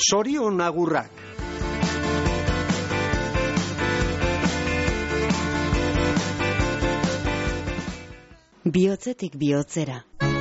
Zorion agurrak. Bihotzetik bihotzera.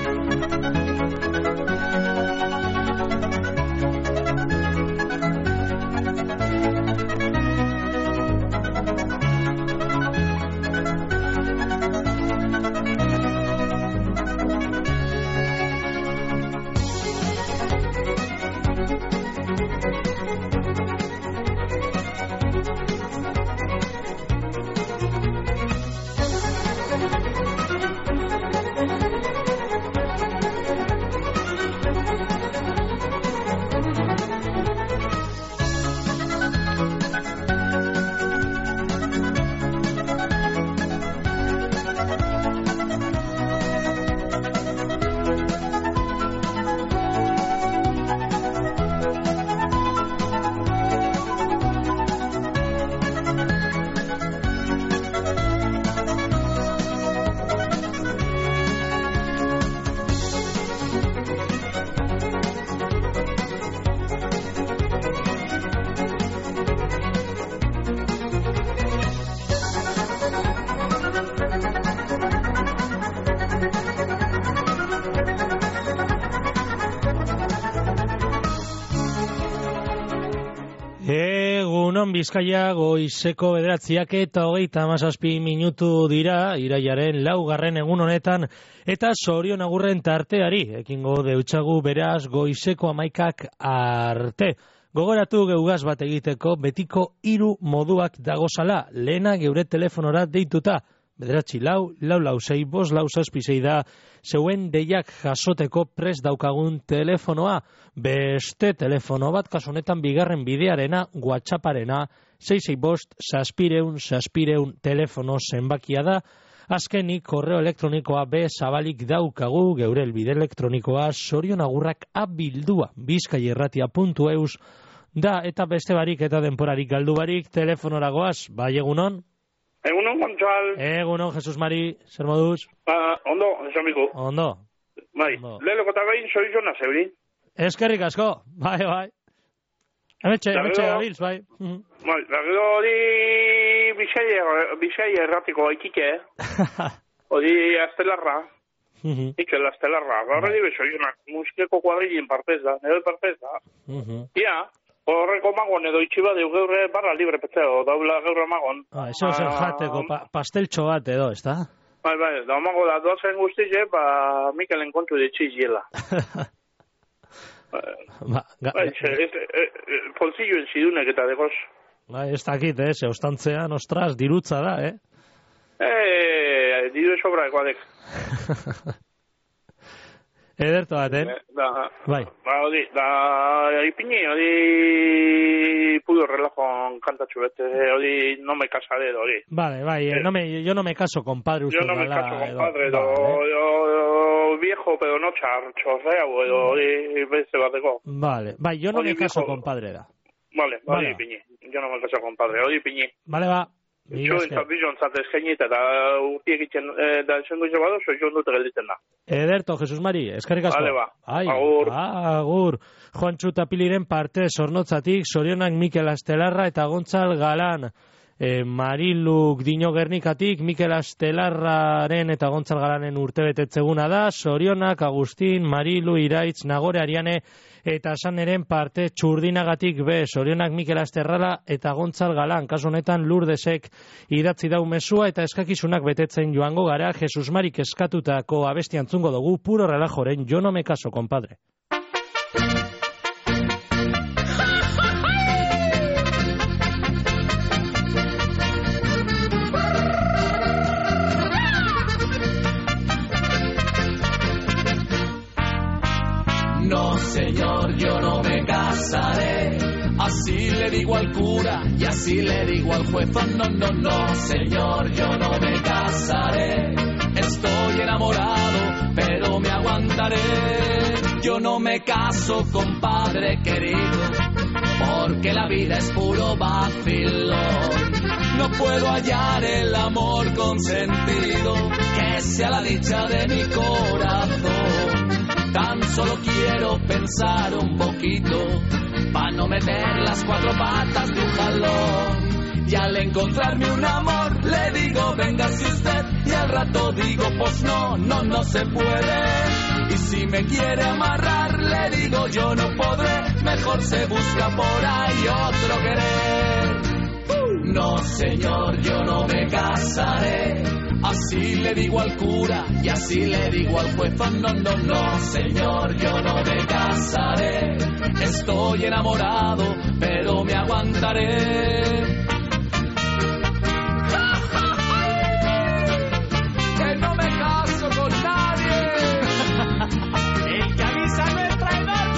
Bizkaia goizeko 9:37 minutu dira, irailaren 4. egun honetan, eta zorion agurren tarteari, ekingo deutsagu beraz goizeko 11 arte. Gogoratu geugaz bat egiteko betiko 3 moduak dagozala, lehena geure telefonora deituta, 944-656 da, zeuen deiak jasoteko prest daukagun telefonoa, beste telefono bat, kasu honetan bigarren bidearena, WhatsApparena, 665-600 telefono zenbakia da, azkenik korreo elektronikoa zabalik daukagu, geure elbide elektronikoa zorionagurrak abildua, bizkaierratia.eus da, eta beste barik eta denporarik galdu barik, telefonoragoaz, bai egunon? Egunon, Gontzal. Egunon, Jesus Mari, zer moduz? Ondo, esamiko. Ondo. Bai, lehelo eta gain, soy Jonas, Eurin. Eskerrik asko, bai. Hemetxe gabiltz, bai. Bai, gero hori Bizkaia erratiko aikike, hori astelarra, ikela astelarra, gaur edo soy Jonas, muskeko kuadrilin partez da, nero partez da. Ia, horreko magon edo itxiba deu geure barra libre petzeo, daula geure magon. Eso zer jateko, pasteltxo bat edo, ez da? Bai, da mago da doazen guztize, Mikel enkontu ditxiziela. Polzilloen zidunek eta degoz. Ez dakit, ze ostantzean, ostras, dirutza da, diru sobra ekoadek. Ederto bat, Bai. Ipini, pudo relajon kantatxu bete, no me casaré, hori. Vale, yo no me caso, compadre. Yo no me caso, compadre, viejo, pero no chorrea, hori beste bateko. Vale, yo no me caso, compadre, da. Vale, Ipini, yo no me caso, compadre, hori Ipini. Vale, ba. Bizon zatez gainita, da urtiek itxen, da esengo izabado, soizon dute gelditzen da. Ederto, Jesus Mari, eskerrik asko. Vale, ba. Agur. Juantxu Tapiliren parte zornotzatik, zorionak Mikel Astelarra eta Gontzal Galan. Mariluk Dino Gernikatik, Mikel Astelarraren eta Gontzal Galanen urtebetetzeguna da, zorionak Agustin, Marilu, Iraitz, Nagore Ariane, eta saneren parte txurdinagatik zorionak Mikel Asterrala eta Gontzal Galan, kasu honetan Lurdesek idatzi dau mezua eta eskakizunak betetzen joango gara, Jesus Marik eskatutako abesti antzungo dugu, puro relajoren, yo no me caso, compadre. No, señor, yo no me casaré. Así le digo al cura y así le digo al juez. No, señor, yo no me casaré. Estoy enamorado, pero me aguantaré. Yo no me caso, compadre querido, porque la vida es puro vacilón. No puedo hallar el amor con sentido, que sea la dicha de mi corazón. Tan solo quiero pensar un poquito, pa' no meter las cuatro patas de un jalón. Y al encontrarme un amor, le digo, véngase usted. Y al rato digo, pues no se puede. Y si me quiere amarrar, le digo, yo no podré. Mejor se busca por ahí otro querer. No, señor, yo no me casaré. Así le digo al cura y así le digo al juez. No, señor, yo no me casaré. Estoy enamorado, pero me aguantaré. Que no me caso con nadie. El que avisa no es traidor,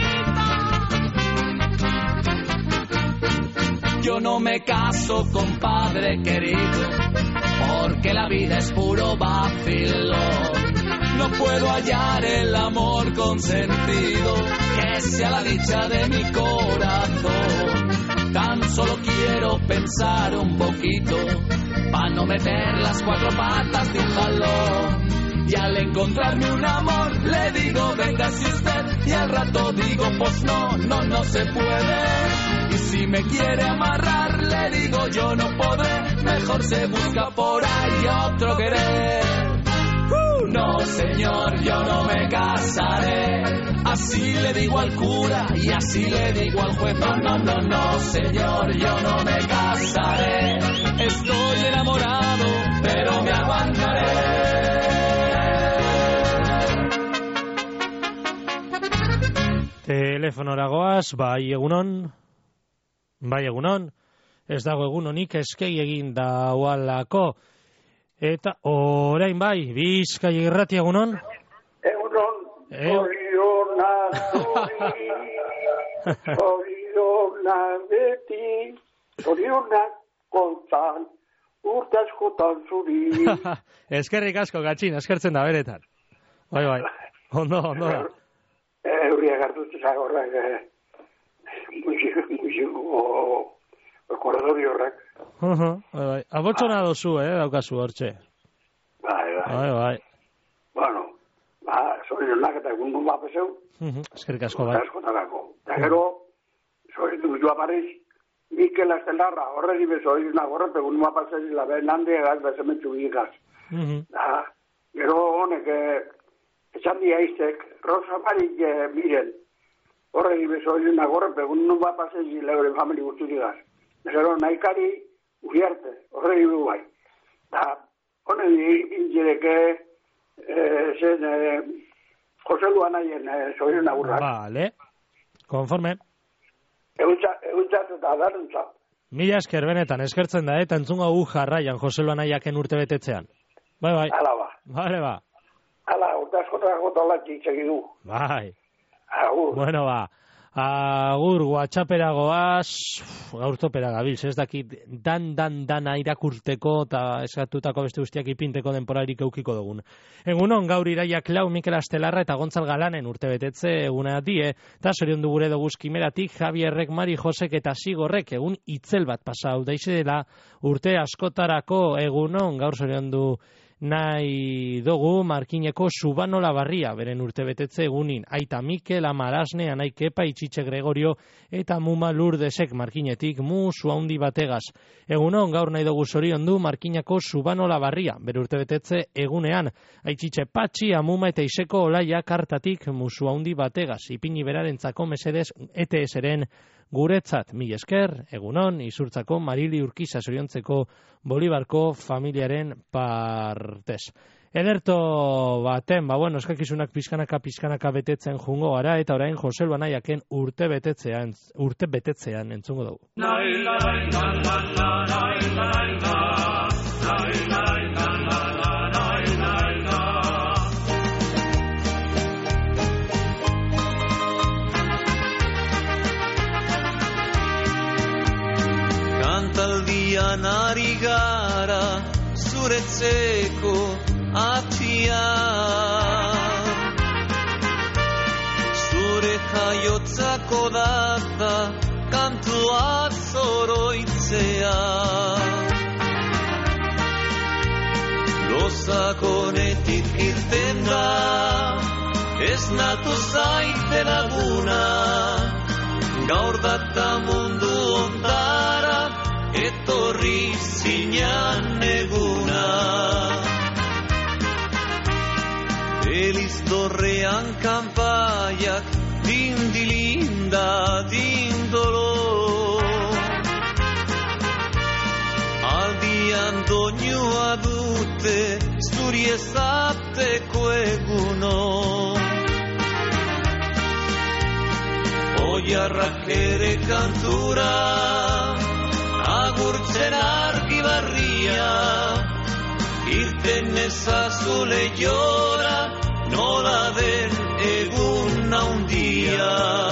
prietito. Yo no me caso, compadre querido, porque la vida es puro vacilón. No puedo hallar el amor con sentido, que sea la dicha de mi corazón. Tan solo quiero pensar un poquito, pa' no meter las cuatro patas de un jalón. Y al encontrarme un amor, le digo, véngase usted. Y al rato digo, pues no se puede. Y si me quiere amarrar, le digo, yo no podré. Mejor se busca por ahí otro querer. No, señor, yo no me casaré. Así le digo al cura y así le digo al juez. No, señor, yo no me casaré. Estoy enamorado, pero me aguantaré. Telefonora goaz, bai egunon. Ez dago egunonik eskei egin daualako. Eta orain bai, Bizkaia Irratia egunon? Egunon, zorionak beti, zorionak kontan, urte askotan zuri. Eskerrik asko, Gatxin, eskertzen da beretan. Bai, ondo. Euriak hartutu zagorrak, musiko korredori horrek. Bai. Abotxona dozu, daukazu hortxe. Bai. Bueno, zorionak eta egun nun bapeseu. Eskerrik asko, bai. Eta gero, zoritu joa Paris, Mikel Astelarra, horregi bezoizunak horret, egun nun bapeseu la ben handiegaz, bezemetxu gigaz. Gero honek, esan dia iztek, Rosa Marik miren, horregi bezoizunak horret, egun nun bapeseu leure famili guzturigaz. Gero nahikari Uriarte, horregi du bai. Honen intzireke zen Jose Luanaien zoiren agurrak. Vale, konforme. Eguntzat eta adaruntzat. Mila esker benetan, eskertzen da, eta entzunga jarraian Jose Luanaiaken urte betetzean. Bai. Hala ba. Vale, ba. Hala, urte askotako talatxik segidu. Bai. Agur. Bueno, ba. Agur, WhatsAppera goaz, gaur topera gabilz, ez dakit dan irakurteko eta eskatutako beste guztiak ipinteko denporarik eukiko dugun. Egunon, gaur Iraiak lau, Mikel Astelarra eta Gontzal Galanen urte betetze eguna die, eta sorion du gure dugu Kimeratik, Javierrek, Mari Josek eta Sigorrek egun itzel bat pasau, daize dela urte askotarako. Egunon, gaur sorion du nahi dugu Markineko Subano Labarria, beren urte betetze egunin, aita Mikel, Amarasne, Anai Kepa, Itxitxe Gregorio eta Muma Lurdesek Markinetik musu handi bategaz. Egunon, gaur nahi dugu zorion du Markineko Subano Labarria, bere urte betetze egunean, Aitxitxe Patxi, Amuma eta Iseko Olaia kartatik musu handi bategaz, ipini berarentzako mesedez ETS-eren guretzat, mil esker, egunon, izurtzako Marili Urkiza zoriontzeko Bolibarko familiaren partez. Ederto baten, eskakizunak pizkanaka betetzen jungo gara, eta orain Jose Luanaiaken urte betetzean entzungo dugu. Kantaldian ari gara zuretzeko atia, zure jaiotzako data kantua zoroitzea. Lozakonetik irten da, ez esnatu zaite laguna, gaur data mundu ondara, etorri zinean eguna. Eliztorrean kanpaiak, dindilinda, dindolo, aldian doinua dute, zuri ezateko eguno. Oiarrak ere kantura, agurtzen argi barria, irten ezazule jora, nola den egun haundia.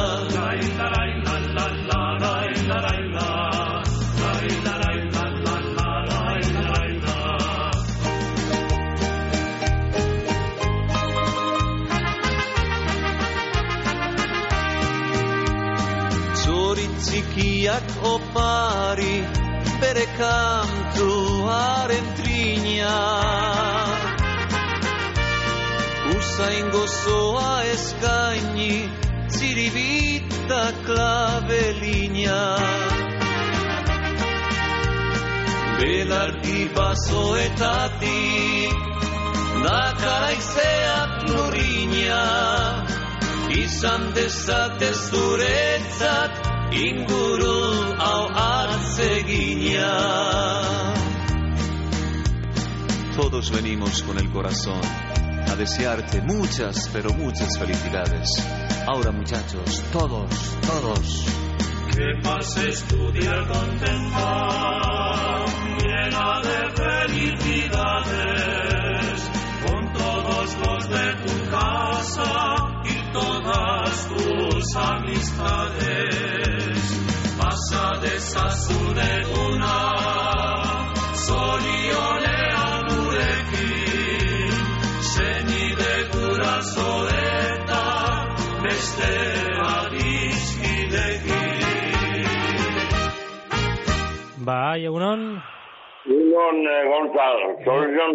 Txikiak opari, bere kantuaren trina. Usain gozoa eskaini, ziribita klabelina. Belardi basoetatik, dakaraizeak lurina. Izan dezatez zuretzat, inguru hau atzegina. Todos venimos con el corazón a desearte muchas, pero muchas felicidades. Ahora, muchachos, todos. Que pases tu día contenta, llena de felicidades, con todos los de tu casa y todas tus amistades. Pasa dezazureguna, zorionean gurekin, senide guraso eta beste adiskidekin. Bai, egunon? Egunon, Gonzalo, solución.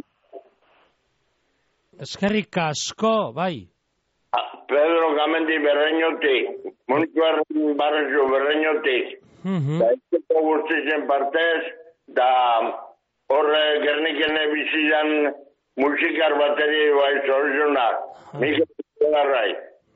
Eskerrik asko, bai. Pedro Gamendi Berreñotik, Monituar Barrezu Berreñotik, da ezeko guztizen partez, da horre Gernikene bizidan musikar bateri bai soluzionak, Mikel Garrai.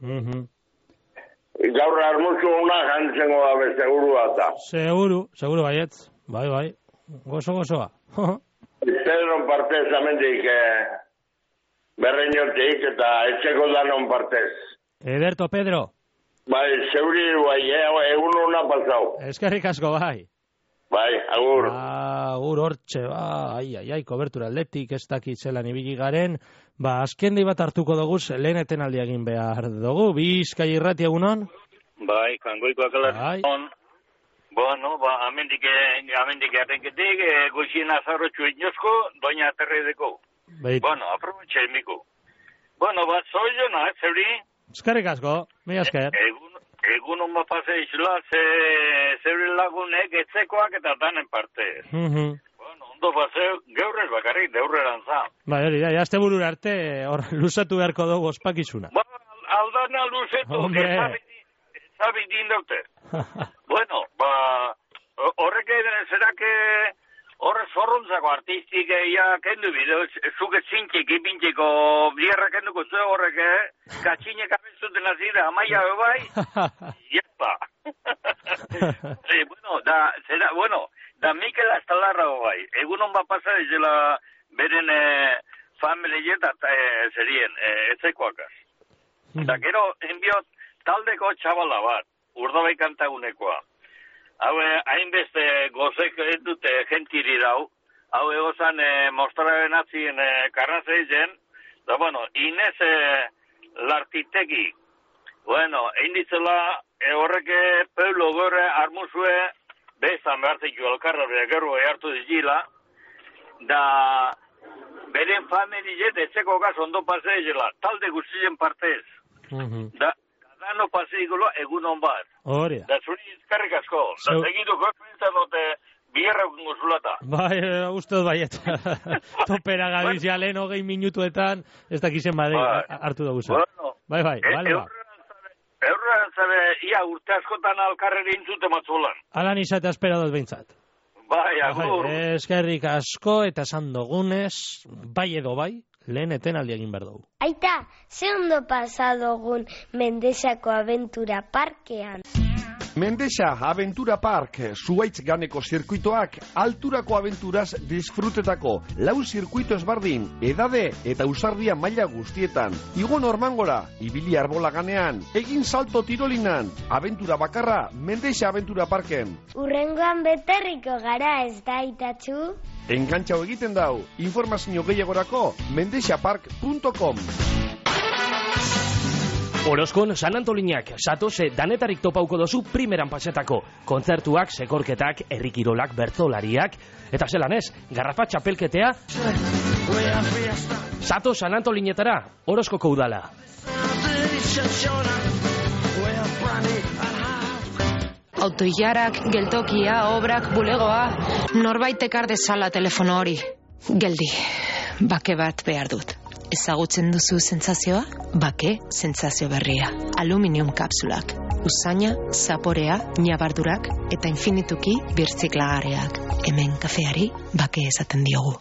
Gaur armuzu una jantzengo dabe, seguru bata. Seguru baietz, bai, gozoa. Pedro partez amendik Berreñotik eta etxeko danon partez. Ederto, Pedro. Bai, zeuri, bai, egun hona pasau. Eskerrik asko, bai. Bai, agur. Agur hortxe, ai, kobertura aldetik, ez dakit zelan ibili garen. Azkendi bat hartuko dugu, lehen etenaldi egin behar dugu. Bizkai irrati egunon? Bai, kangoikoak alarron. Bueno, amendik atenketik, goxien azarrotxu inozko, doina aterredeko. Bueno, aprobetxe emiko. Bueno, zoizona, zeuri? Eskerrik asko, mi esker. Egun honba pase izula, zeuri lagunek etzekoak eta danen partez. Bueno, ondo pase, geurrez bakarrik, deurreran za. Bai, hori da, jazte burura arte, luzatu beharko dugu ospakizuna. Aldana luzetu, zabit dindaute. Bueno, horrek zerake... Horre zorruntzako artistik kendu bideo, zuke zintxik ipintxiko bierra kenduko zuen horrek, katxinek abezuten azira, amaia bebai, jepa. Da Mikel Astalarra bebai, egun hon bat pasa izela beren familietat zerien, etzekoakaz. Da gero, enbiot, taldeko txabala bat, urdabai kantagunekoa. Hau, hainbeste gozek dute gentiri dau. Hau, egozan mostraren atzien karrazeizen. Da, bueno, Inez Lartitegi. Bueno, einditzela horreke Peulo gore armuzue bezan behartziku alkarra gero hartu dizila. Da, beren familiet etzeko gaz ondo paseizela. Talde guztien partez. Da, dano paseigulo egun hon bat. Hori da. Da zuri izkarrik asko. Da segidu gorpintzen dute bierra guzulata. Bai, uste dut baiet. Topera gabizia lehen 20 minutuetan, ez dakizen badei hartu dugu zen. Bueno, Bai, bale ba. Eurren zabe, ia urte askotan alkarreri intzute matzulan. Alan izate espera dut behintzat. Bai, agur. Eskerrik asko eta esan dugunez, bai edo bai, lehen etenaldi egin behar dugu. Aita, ze ondo pasadogun Mendexako Aventura Parkean. Mendexa Aventura Park, Zuaitz ganeko zirkuitoak, alturako aventuraz disfrutetako, 4 zirkuito ezbardin, edade eta usardia maila guztietan. Igo normangora, ibili arbola ganean, egin salto tirolinan, aventura bakarra, Mendexa Aventura Parken. Urrengoan beterriko gara ez da, Aitatxu? Engantxau egiten dau, informazio gehiagorako, mendexapark.com. Orozkon San Antolinak, satose danetarik topauko dozu primeran pasetako. Kontzertuak, sekorketak, herrikirolak, bertzolariak, eta zelan ez, garrafa txapelketea. Sato San Antolinetara, Orozkoko udala. Autoilarak, geltokia, obrak, bulegoa, norbait ekar dezala telefono hori. Geldi, bake bat behar dut. Ezagutzen duzu sentsazioa? Bake sentsazio berria. Aluminium kapsulak. Usaina, zaporea, ñabardurak eta infinituki birtziklagarriak. Hemen kafeari bake esaten diogu.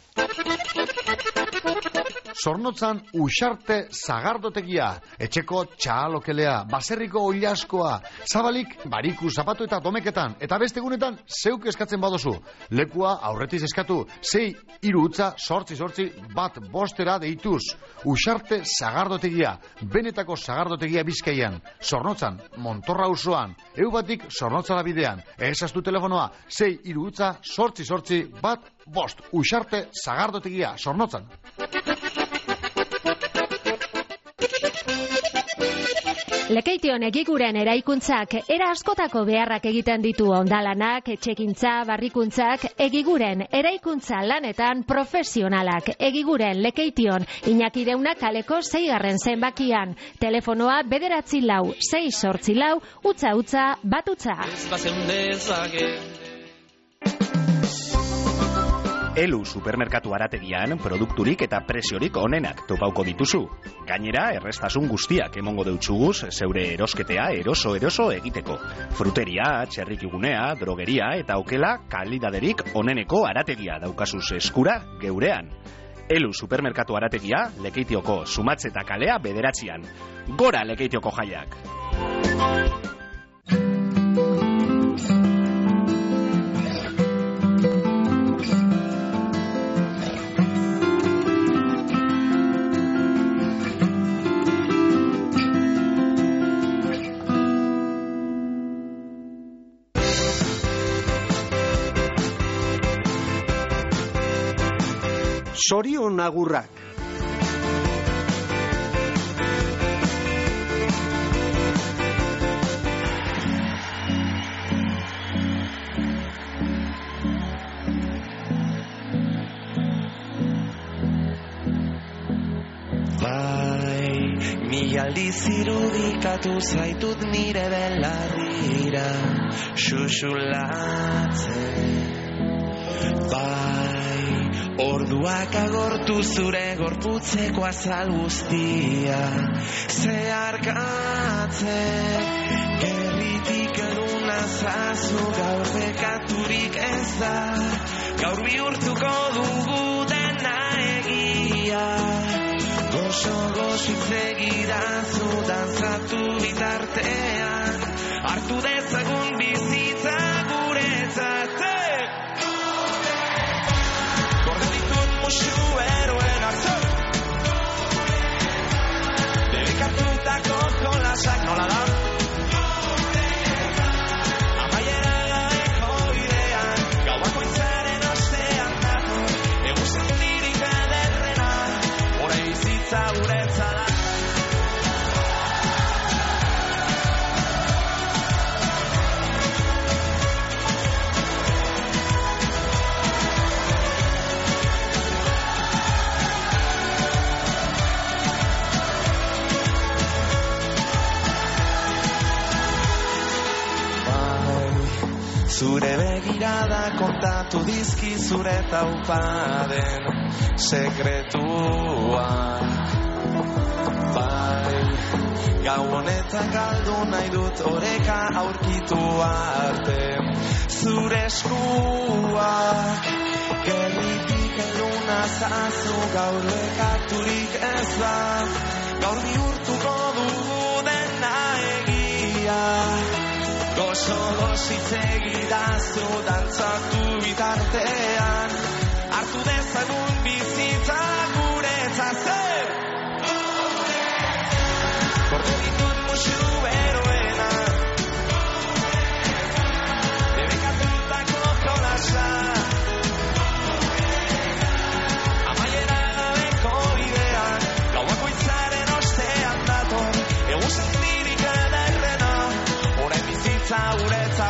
Zornotzan Uxarte Zagardotegia, etxeko txalokelea, baserriko oilaskoa, zabalik bariku zapatu eta domeketan, eta beste egunetan zeuk eskatzen badozu. Lekua aurretiz eskatu, 6-3-8-8-1 deituz. Uxarte Zagardotegia, benetako Zagardotegia Bizkaian, Zornotzan, Montorra auzoan, eubatik Zornotzara bidean, ezaztu telefonoa, 6-8-8-1 Uxarte Zagardotegia, Zornotzan. Lekeition egiguren eraikuntzak era askotako beharrak egiten ditu ondalanak, etxekintza, barrikuntzak, egiguren eraikuntza lanetan profesionalak. Egiguren Lekeition Iñaki Deuna kaleko 6. zenbakian. Telefonoa 944-684-1 Elu supermerkatu arategian produkturik eta presiorik onenak topauko dituzu. Gainera, errestasun guztiak emongo deutsuguz zeure erosketea eroso egiteko. Fruteria, txerrikigunea, drogeria eta okela kalidaderik oneneko arategia daukazuz eskura geurean. Elu supermerkatu arategia, Lekeitioko Zumatzeta kalea 9. Gora Lekeitioko jaiak! Zorion agurrak. Bai, mila aldiz irudikatu zaitut nire belarrira xuxulatzen. Bai, orduak agortu zure gorputzeko azal guztia zeharkatzen. Gerritik eduna zazu gaur bekaturik ez da, gaur bihurtuko dugu dena egia. Gozo itzegidazu dantzatu bitartean, hartu dezagun bizitza guretzat. Musu eroen hartu dedikatutako jolasak nola da amaiera gaeko idean gau bakoitzaren ostean dago eguzendirik ederrena orain bizitza guretzat da. Zure begirada kontatu dizki zure taupaden sekretuak. Bai, Gau honetan galdu nahi dut oreka aurkitu arte. Zure eskuak gerritik eluna zazu gaur bekaturik ez da. Gaur bihurtuko dugu dena egia. Gozo gozitzegi dazu dantzatu bitartean. Hartu dezagun bizitza guretzat zer. Gorde ditut musu beroena. Debekatutako jolasa. Amaiera gabeko idean. Gau bakoitzaren ostean dator. Egun sentirik ederrena. Orain bizitza guretza.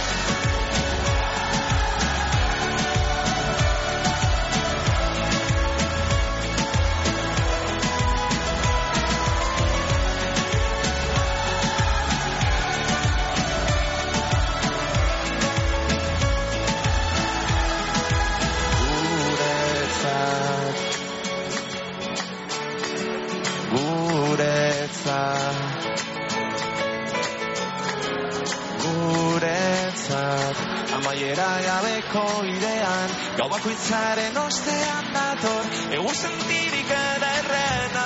Amaiera gabeko idean, gau bakoitzaren ostean dator, egun sentirik ederrena.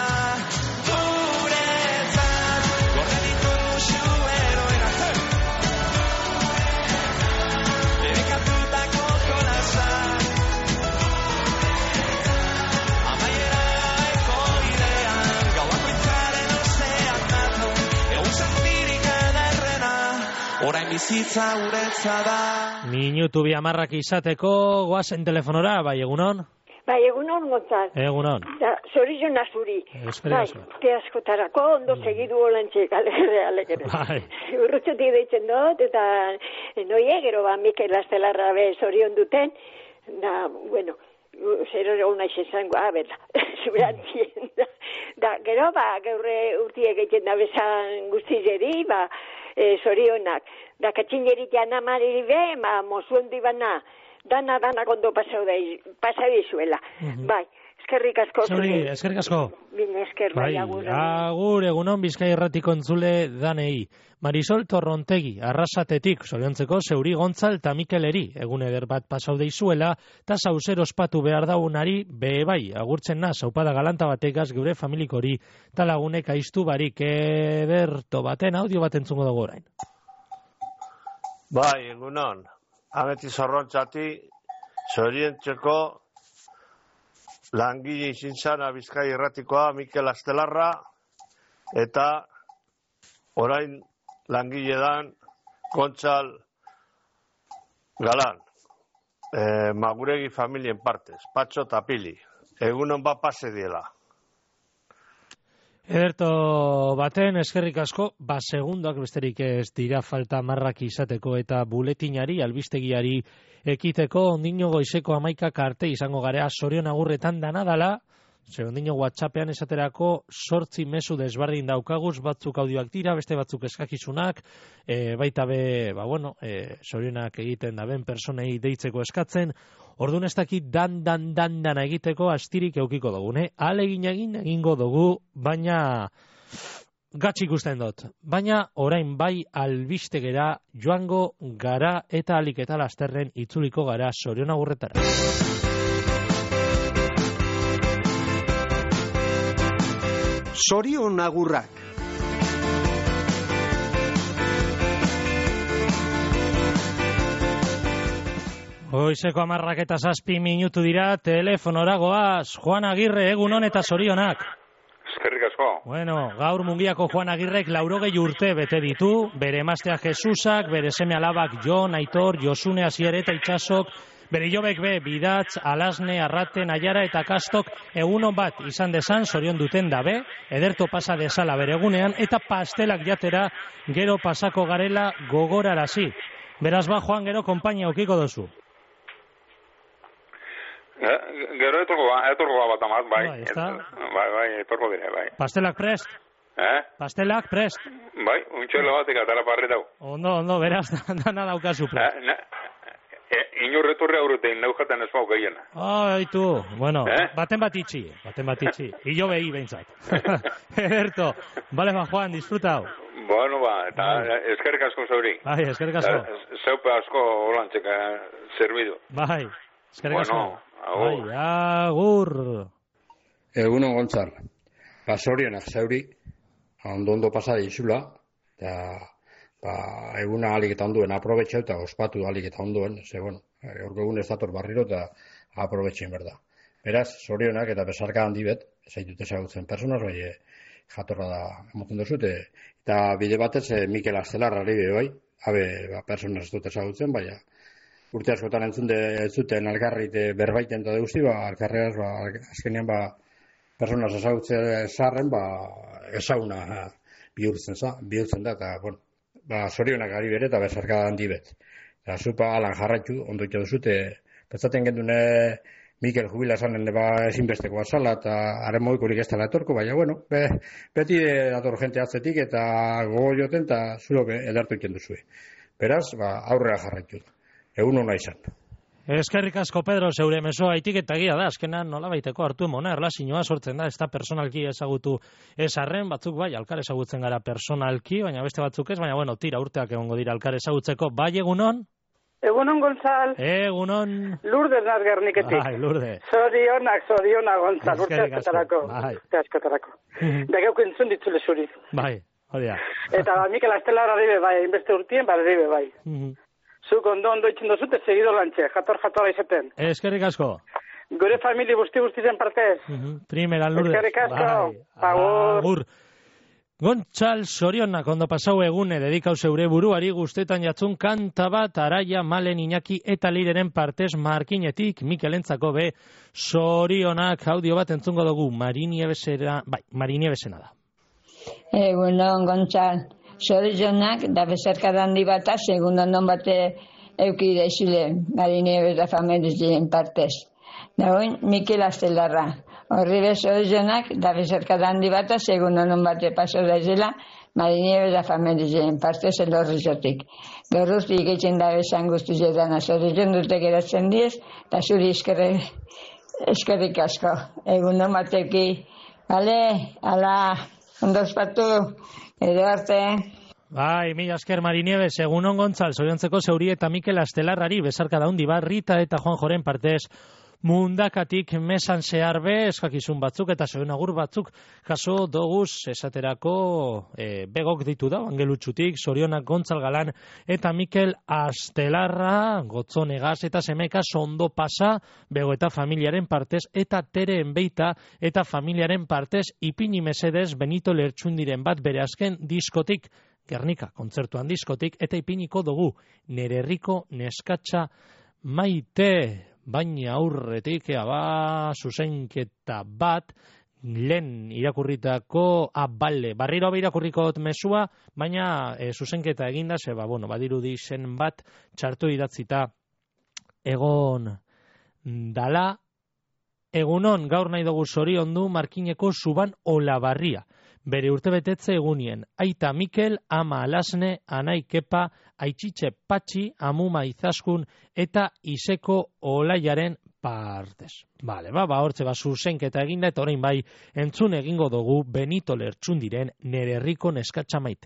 Guretzat, gorde ditut musu eroena zer. Debekatutako jolasa. Amaiera gabeko idean, gau bakoitzaren ostean dator, egun sentirik ederrena. Orain bizitza guretza da. Minutu 10 izateko, goazen telefonora, bai, egunon? Bai, egunon, Gontzal. Egunon. Zorizona zuri. Bai, te askotarako, ondo segidu olantxe, alegere. Bai. Urrutxotik deitzen dut, eta noie, gero Mikel Astelarra zorion duten, da, bueno, zer hona izango, bera, zure antzien, da, gero, gaurre urtiek egiten da bezan guztizeri, zorionak. Da katxinerit janamariri be, mozuen dibana, dana kondo pasau dizuela. Bai, eskerrik asko. Eskerrik asko. Bine esker, bai, agur. Agur, egunon Bizkai Irratiko entzule danei. Marisol Torrontegi, Arrasatetik, zoriontzeko Zeuri Gontzal eta Mikeleri, egun eder bat pasau deizuela, eta zauzer ospatu behar daunari, bai, agurtzen na, zaupada galanta batekaz geure familikori, eta lagunek aiztu barik ederto baten, audio bat entzungo dugu orain. Bai, egunon, ameti zorrontzati, zoriontzeko langile izin zana Bizkai Irratikoa Mikel Astelarra, eta orain langile dan Gontzal Galan, maguregi familien partez, Patxo eta Pili, egunon bat pase diela. Ederto baten, eskerrik asko, segundoak besterik ez dira falta marrak izateko eta buletinari, albistegiari ekiteko, ondino goizeko 11 arte izango garea zorion agurretan danadala, zer ondino WhatsAppean esaterako 8 mezu desbardin daukaguz, batzuk audioak dira, beste batzuk eskakizunak, baita be, zorionak egiten daben personei deitzeko eskatzen, orduan ez dakit dan egiteko astirik eukiko dugu, alegin egingo dugu, baina gatzik ikusten dut. Baina orain bai albistegera joango gara eta alik eta lasterren itzuliko gara zorion agurretara. Zorion agurrak. Goizeko 10:07 minutu dira, telefonora goaz, Juan Agirre, egunon eta zorionak. Eskerrik asko. Bueno, gaur Mungiako Juan Agirrek 80 urte bete ditu, bere emaztea Jesusak, bere seme alabak Jon, Aitor, Josune, Asier eta Itxasok, bere jobek be, Bidatz, Alasne, Arraten, Aiara eta Kastok egunon bat izan dezan, zorion duten dabe, ederto pasa dezala bere egunean, eta pastelak jatera gero pasako garela gogorarazi. Beraz ba, Juan, gero konpainia aukiko dozu. Gero etorgo bat amaz, bai. Bai, etorgo dire, bai. Pastelak prest? Pastelak prest? Bai, untxoelo batik atara parri dau. Ondo, beraz, dana daukazu prest. Inurreturre aurretein neujaten ez bau gehiena. Aitu, bueno, baten bat itxi. Ilo behi behintzat. Ederto, bale ba, Juan, disfrutau. Bueno, eta eskerrik asko zauri. Bai, eskerrik asko. Zeupe asko holantzeka zerbidu. Bai, eskerrik asko. Bueno, bai, agur. Egunon Gontzal, zorionak zauri, ondo pasa dizula, eta eguna alik eta onduen aprobetxe eta ospatu alik eta onduen, ze, bueno, orko egun ez dator barriro eta aprobetxen berda. Beraz, zorionak eta besarka handi bet, zaitut ezagutzen personaz, bai, jatorra da emoten duzut, eta bide batez Mikel Astelarrari bai, personaz ez dut ezagutzen, baina urte askotan entzun zuten alkarrit berbaiten eta deusti, alkarreaz, azkenean, personaz ezagutzen zarren, ezaguna bihurtzen da, eta, bueno, zorionak ari bere eta besarka handi bet. Eta zupa alan jarraitu, ondo itxo duzute, pentsaten gendune Mikel jubila esanen ezinbesteko azala, eta haren moikorik ez dela etorko, baina, bueno, beti dator jente atzetik, eta gogo joten, eta zulo edartu iten duzue. Beraz, aurrera jarraitu. Egun hona izan. Eskerrik asko, Pedro, zeure mesoa itik eta egia da, azkenan nola baiteko hartu emona, erlazioa sortzen da, ez da personalki ezagutu esarren, batzuk bai, alkar ezagutzen gara personalki, baina beste batzuk ez, baina bueno, tira urteak egongo dira alkar ezagutzeko, bai egunon? Egunon, Gontzal. Egunon. Lourdes naz Gerniketik. Bai, Lourdes. Zorionak, Gontzal, urte askotarako. Bai. Urte askotarako. Da geuko entzun ditzule zuri. Bai, hori da. Eta Mikel Astelarra ribe bai, inbeste urtien, ribe bai. Zuk ondo itxen dozute, segido lantxe, jator izaten. Eskerrik asko. Gure famili guzti-zen partez. Primeran, Lourdes. Eskerrik asko. Agur. Gontzal, zorionak ondo pasau egune dedikau zeure buruari guztetan jatzun kanta bat Araia, Malen, Iñaki eta Lireren partez markinetik Mikelentzako be zorionak audio bat entzungo dugu Marinievezena da. Egunon, Gontzal. Zorionak da bezarka dandi bata, segundo non bate eukide zile Marinieves da familien partez. Dagoen, Mikel Astelarra. Horri bezorionak da bezarka dandi bata, segundo non bate paso da zela Marinieves da familien partez elorrizotik. Gerruztik egiten da bezan guztu zedan azorion dute geratzen diez, eta zuri eskerrik asko. Egunon bateki, ala, ondozpatu, edo arte. Bai, mila esker Marinieves, egunon Gontzal, zoriontzeko zeuri eta Mikel Astelarrari, bezarka daundi Rita eta Juan Joren partez mundakatik mesan zehar be, eskakizun batzuk eta zeuen agur batzuk jaso doguz esaterako begok ditu da, angelutxutik, zorionak Gontzal Galan eta Mikel Astelarra, gotzonegaz eta semeka ondo pasa, bego eta familiaren partez, eta tere enbeita eta familiaren partez, ipini mesedez Benito Lertxundiren bat bere azken diskotik, Gernika kontzertuan diskotik, eta ipiniko dugu nere herriko neskatxa maite. Baina aurretik, zuzenketa bat, lehen irakurritako, barriro irakurriko mesua, baina zuzenketa eginda, badirudi zen bat, txartu idatzita egon dala, egunon gaur nahi dugu zorion du Markineko Suban Olabarria. Bere urtebetetze egunien, aita Mikel, ama Alasne, anai Kepa, aitxitxe Patxi, amuma Izaskun, eta Iseko Olaiaren partez. Hortze zuzenketa eginda, eta orain bai entzun egingo dugu Benito Lertxundiren nere herriko neskatxa maite.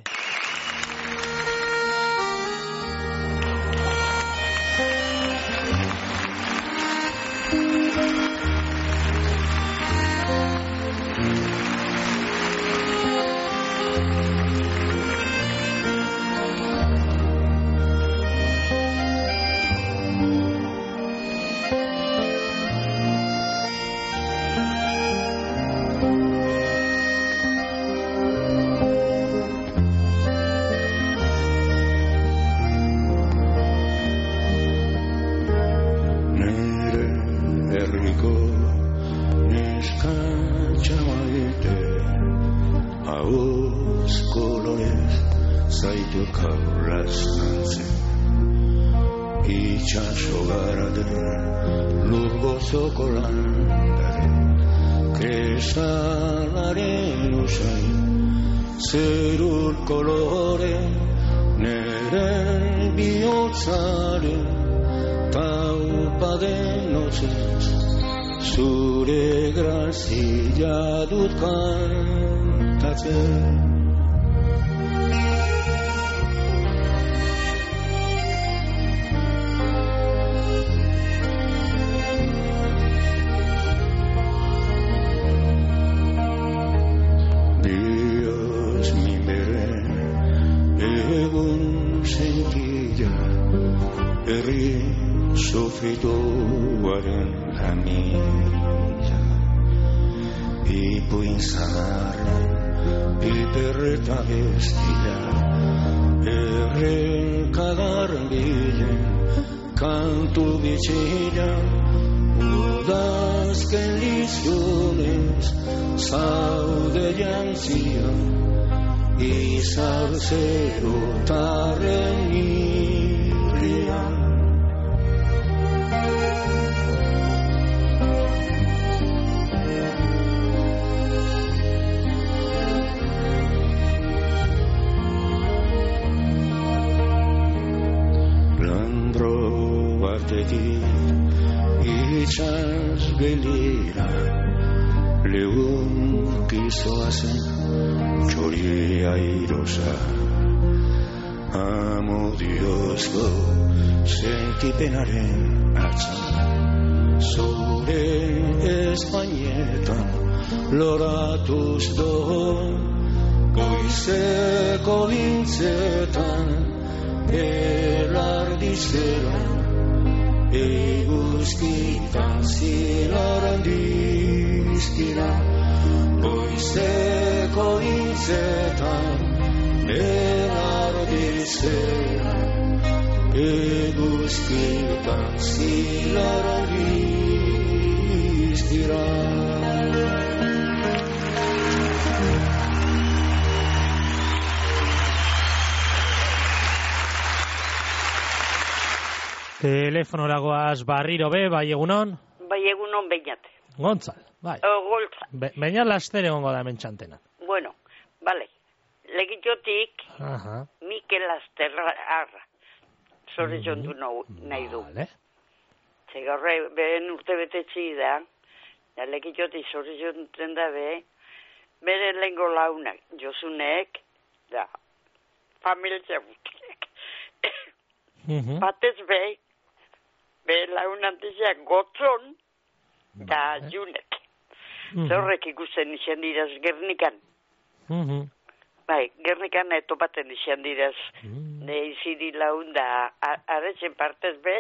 taupa denotxez, zure grazia dut kantatzen. Dios mi beren, egun sentilla, herri sofrituaren jamila. Ipuin zaharren, piperreta bestila, errenkadaren bilen, kantu bitxila, udazken lizunez, zaude jantzia, izar zerotarren irrian. Landro batetik itxas belira, leun kizoazen txoria irosa, amodiozko sentipenaren atzan, zure espainetan loratuz doon, goizeko dintzetan elardizera, eguzkitan zilaran dizkira, goizeko dintzetan elardizera, eguzkitan zilaran dizkira. Telefonoragoaz barriro be, bai egunon? Bai egunon beñat. Gontzal, bai. Goltzal. Beñat lastere gongo da hemen txantena. Bueno, vale. Legitxotik, Mikel Astelarra. Zore jondu nahi du. Vale. Zegarre, beren urte betetzi da, legitxotik zore jonten da be, bere lengo launak, Josunek, da, familia gutiek. Batez be, launantizia gotzon da junek. Zorrek ikusten izan diraz Gernikan. Bai, Gernikan etopaten izan diraz. Iziri laun da aretzen partez be,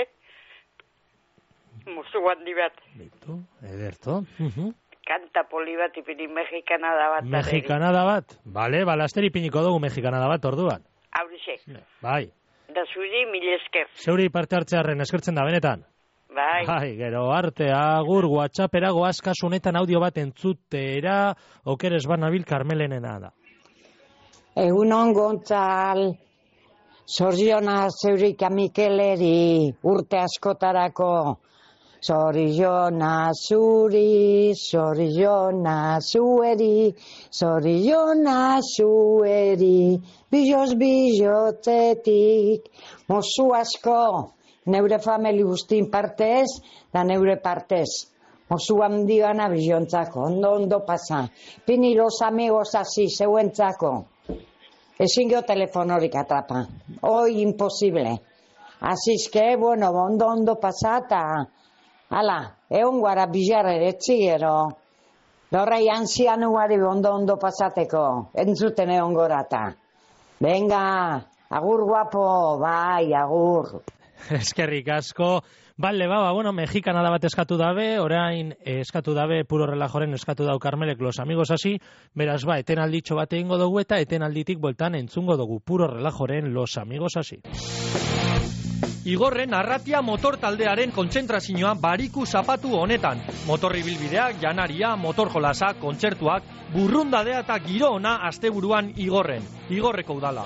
musu handi bat. Ederto. Kanta poli bat ipini mexikanada bat. Mexikanada bat? Bale, balaster ipiniko dugu mexikanada bat orduan. Haurize. Bai. Da zuri mil esker. Zeuri parte hartzearen eskertzen da benetan. Bai. Gero arte, agur, WhatsAppera goaz kasu honetan audio bat entzutera, okeres banabil Karmelenena da. Egunon Gontzal, zorziona zeurika Mikeleri, urte askotarako. Zorziona zuri, zorziona zueri, zorziona zueri, bilotzetik, mozu asko, neure famili guztin partez, da neure partez. Mozu handiana bilontzako, ondo pasa. Pini los amigos así, zeuentzako. Ezin geo telefonorik atrapa. Hoi, imposible. Azizke, bueno, ondo pasata. Hala, egon guara bilar eretzi gero. Lorrai anzianu gari ondo pasateko. Entzuten egon gorata. Venga, agur guapo, bai, agur. Eskerrik asko. Bale, bueno, mexikanada bat eskatu dabe, orain eskatu dabe, puro relajoren eskatu dau Karmelek los amigos hasi, beraz etenalditxo bat egingo dugu eta etenalditik bueltan entzungo dugu puro relajoren los amigos hasi. Igorren Arratia motor taldearen kontzentrazioa bariku zapatu honetan. Motorribilbideak, janaria, motor jolasa, kontzertuak, burrundadea eta giro ona asteburuan Igorren. Igorreko udala.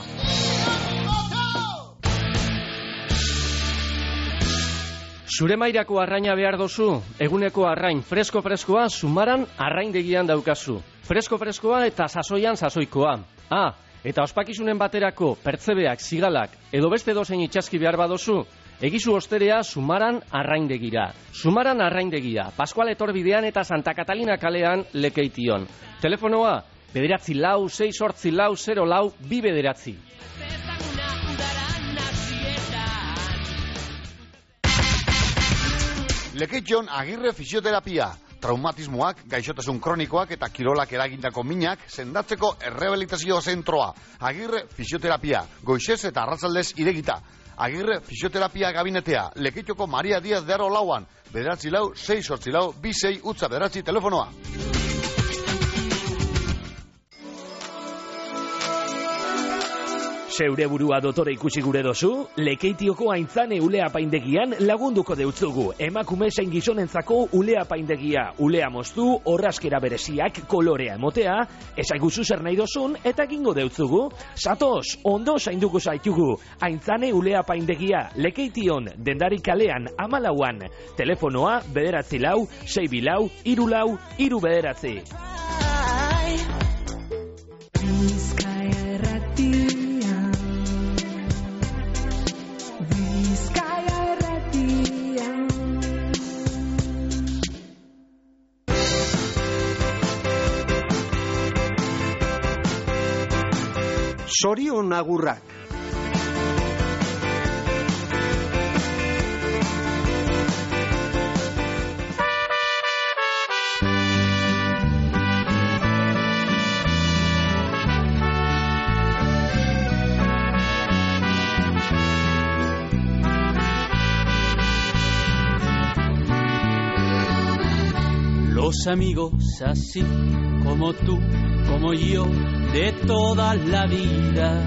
Zure mairako arraina behar dozu, eguneko arrain freskoa Zumaran arraindegian daukazu. Freskoa eta sasoian sasoikoa. Eta ospakizunen baterako pertzebeak, zigalak edo beste dozein itxaski behar badozu, Egizu osterea Sumaran Arraindegira. Sumaran Arraindegia, Paskual Etorbidean eta Santa Catalina kalean Lekeition. Telefonoa, 9468404 Lekeition Agirre Fisioterapia. Traumatismoak, gaixotasun kronikoak eta kirolak eragindako minak sendatzeko errehabilitazio zentroa. Agirre Fisioterapia, goizez eta arratsaldez iregita. Agirre Fisioterapia gabinetea, Lekeitioko Maria Diaz de Arro lauan, 9468426 telefonoa. Zeure burua dotore ikusi gure dozu, Lekeitioko Aintzane ulea apaindegian lagunduko deutzugu. Emakume zein gizonentzako ulea apaindegia. Ulea moztu, orraskera bereziak, kolorea emotea, ezaiguzu zer nahi dozun eta egingo deutzugu. Zatoz, ondo zainduko zaitugu. Aintzane ulea apaindegia, Lekeition, Dendari kalean, 14an. Telefonoa, 944-624-3439. Zorion agurrak. Los amigos así como tú, como yo, de toda la vida,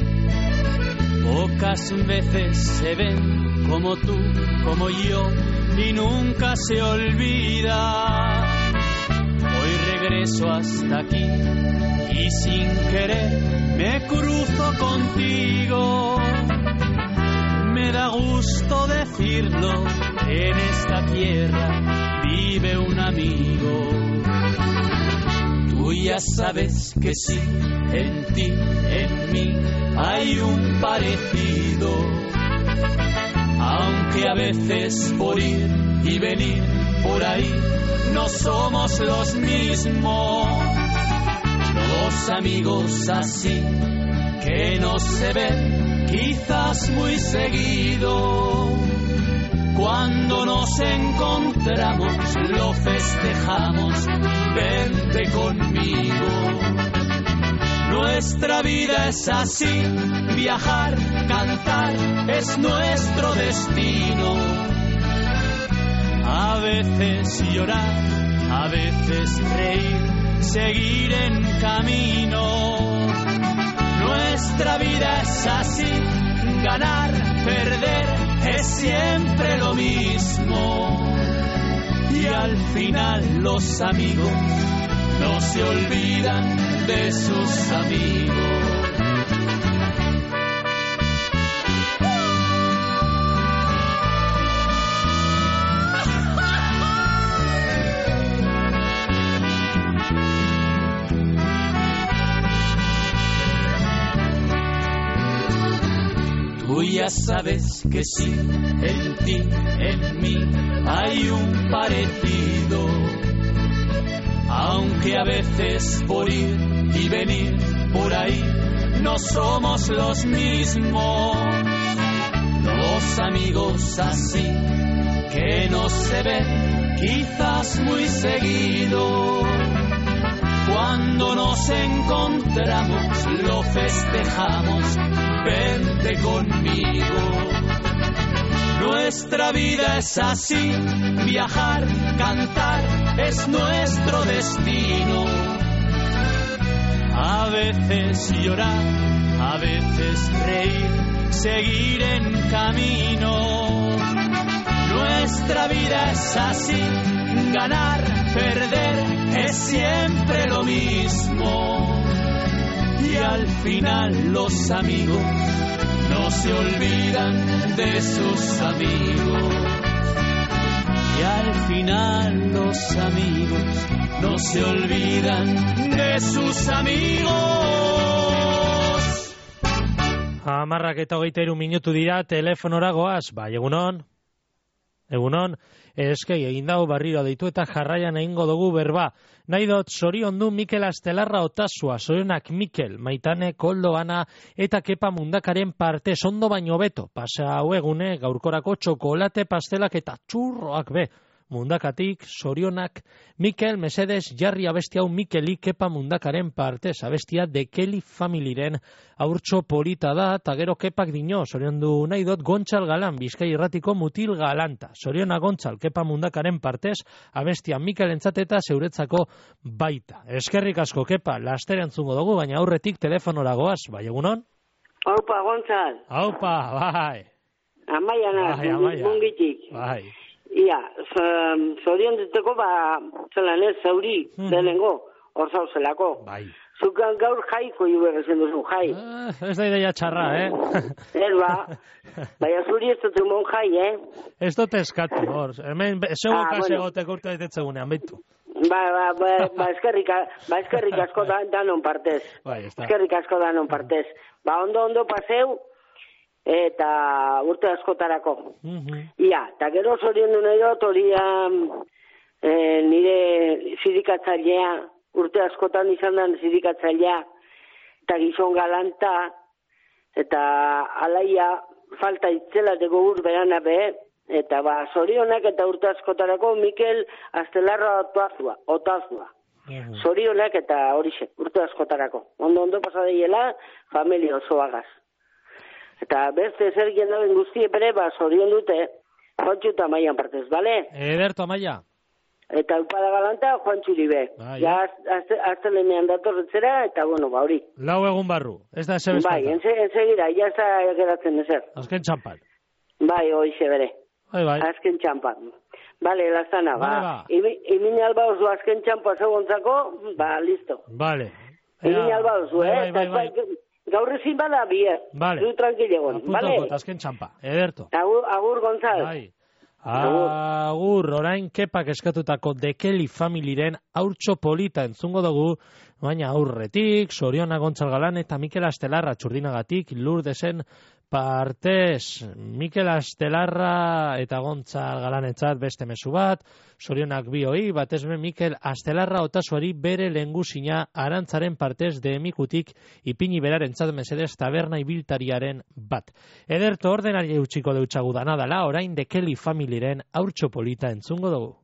pocas veces se ven como tú, como yo, y nunca se olvida. Hoy regreso hasta aquí y sin querer me cruzo contigo. Me da gusto decirlo, en esta tierra vive un amigo. Tú ya sabes que sí, en ti, en mí, hay un parecido. Aunque a veces por ir y venir por ahí no somos los mismos. Dos amigos así que no se ven quizás muy seguido. Cuando nos encontramos lo festejamos, vente conmigo. Nuestra vida es así, viajar, cantar, es nuestro destino. A veces llorar, a veces reír, seguir en camino. Nuestra vida es así, ganar, perder, es siempre lo mismo. Y al final los amigos no se olvidan de sus amigos. Tú ya sabes que sí, en ti, en mí, hay un parecido. Aunque a veces por ir y venir por ahí no somos los mismos. Dos amigos así que no se ven quizás muy seguido. Cuando nos encontramos lo festejamos, vente conmigo. Nuestra vida es así, viajar, cantar, es nuestro destino. A veces llorar, a veces reír, seguir en camino. Nuestra vida es así, ganar, perder, es siempre lo mismo. Y al final los amigos no se olvidan de sus amigos. Y al final los amigos no se olvidan de sus amigos. 10:23 minutu dira, telefonora goaz, bai, egunon, eskei egin dago barriro deitu eta jarraian egingo dugu berba. Nahi dut, zoriondu Mikel Astelarra Otasua, zorionak Mikel, Maitane, Koldo, Ana eta Kepa Mundakaren parte, ondo baino beto, pasa hau egune, gaurkorako txokolate, pastelak eta txurroak be. Mundakatik, zorionak, Mikel, mesedes, jarri abesti hau Mikeli Kepa Mundakaren partez, abestia de Kelly Familyren aurtxo polita da, eta gero Kepak dino, zoriondu nahi dut Gontzal Galan, Bizkai Irratiko mutil galanta. Zoriona Gontzal, Kepa Mundakaren partez, abestia Mikel entzateta zeuretzako baita. Eskerrik asko, Kepa, laster entzungo dugu, baina aurretik telefonora goaz, bai egunon? Aupa, Gontzal. Aupa, bai. Amaiana, mungitik. Bai. Ia, zorion duteko, zelan ez, zauri, denengo, hor zauzelako. Bai. Zukan gaur jaiko juberezen duzu, jai. Ez da ideia txarra, Ez baina zuri ez dut mon jai, Ez dut eskatu, hor. Hemen, segun kasegoteko urte daitezegunean, behitu. Eskerrik asko danon partez. Bai, ez da. Eskerrik asko danon partez. Ondo paseu, eta urte askotarako. Ia, eta gero zorion du nahi dut, hori nire zirikatzailea, urte askotan izan den zirikatzailea, eta gizon galanta, eta alaia falta itzela dugu beran abe, eta zorionak eta urte askotarako Mikel Astelarra Otasua. Zorionak eta horixe, urte askotarako. Ondo pasadeiela, familia osoagaz. Eta beste zergien dauen guztie bere, zorion dute, Juantxu eta Maian partez, bale? Ederto, Maia. Eta upada galanta, Juantxu libe. Ja, aztelenean datorretzera, eta hori. Lau egun barru, ez da ese bezpata. Bai, ensegira, ja ez da geratzen ezer. Azken txampan. Bai, hoize bere. Bai. Azken txampan. Bale, lastana, Imini alba oso azken txampa zegontzako, listo. Bale. Imini alba oso, Bai. Gaur ezin bada bier. Vale. Du tranquilegon. Apuntoko, azken txampa. Ederto. Agur, Gonzal. Bai. Agur, orain Kepak eskatutako de Kelly Familyren aurtxo polita entzungo dugu, baina aurretik, Zoriona Gontzal Galan eta Mikel Astelarra txurdinagatik Lurdesen partez. Mikel Astelarra eta Gontzal Galanetzat beste mezu bat, Zorionak bioi, batez be Mikel Astelarra Otasuari bere lehengusina Arantzaren partez de emikutik ipini berarentzat mesedez taberna ibiltariaren bat. Ederto ordenari utxiko deutxagu danadala, orain de Kelly Familyren aurtxo polita entzungo dugu.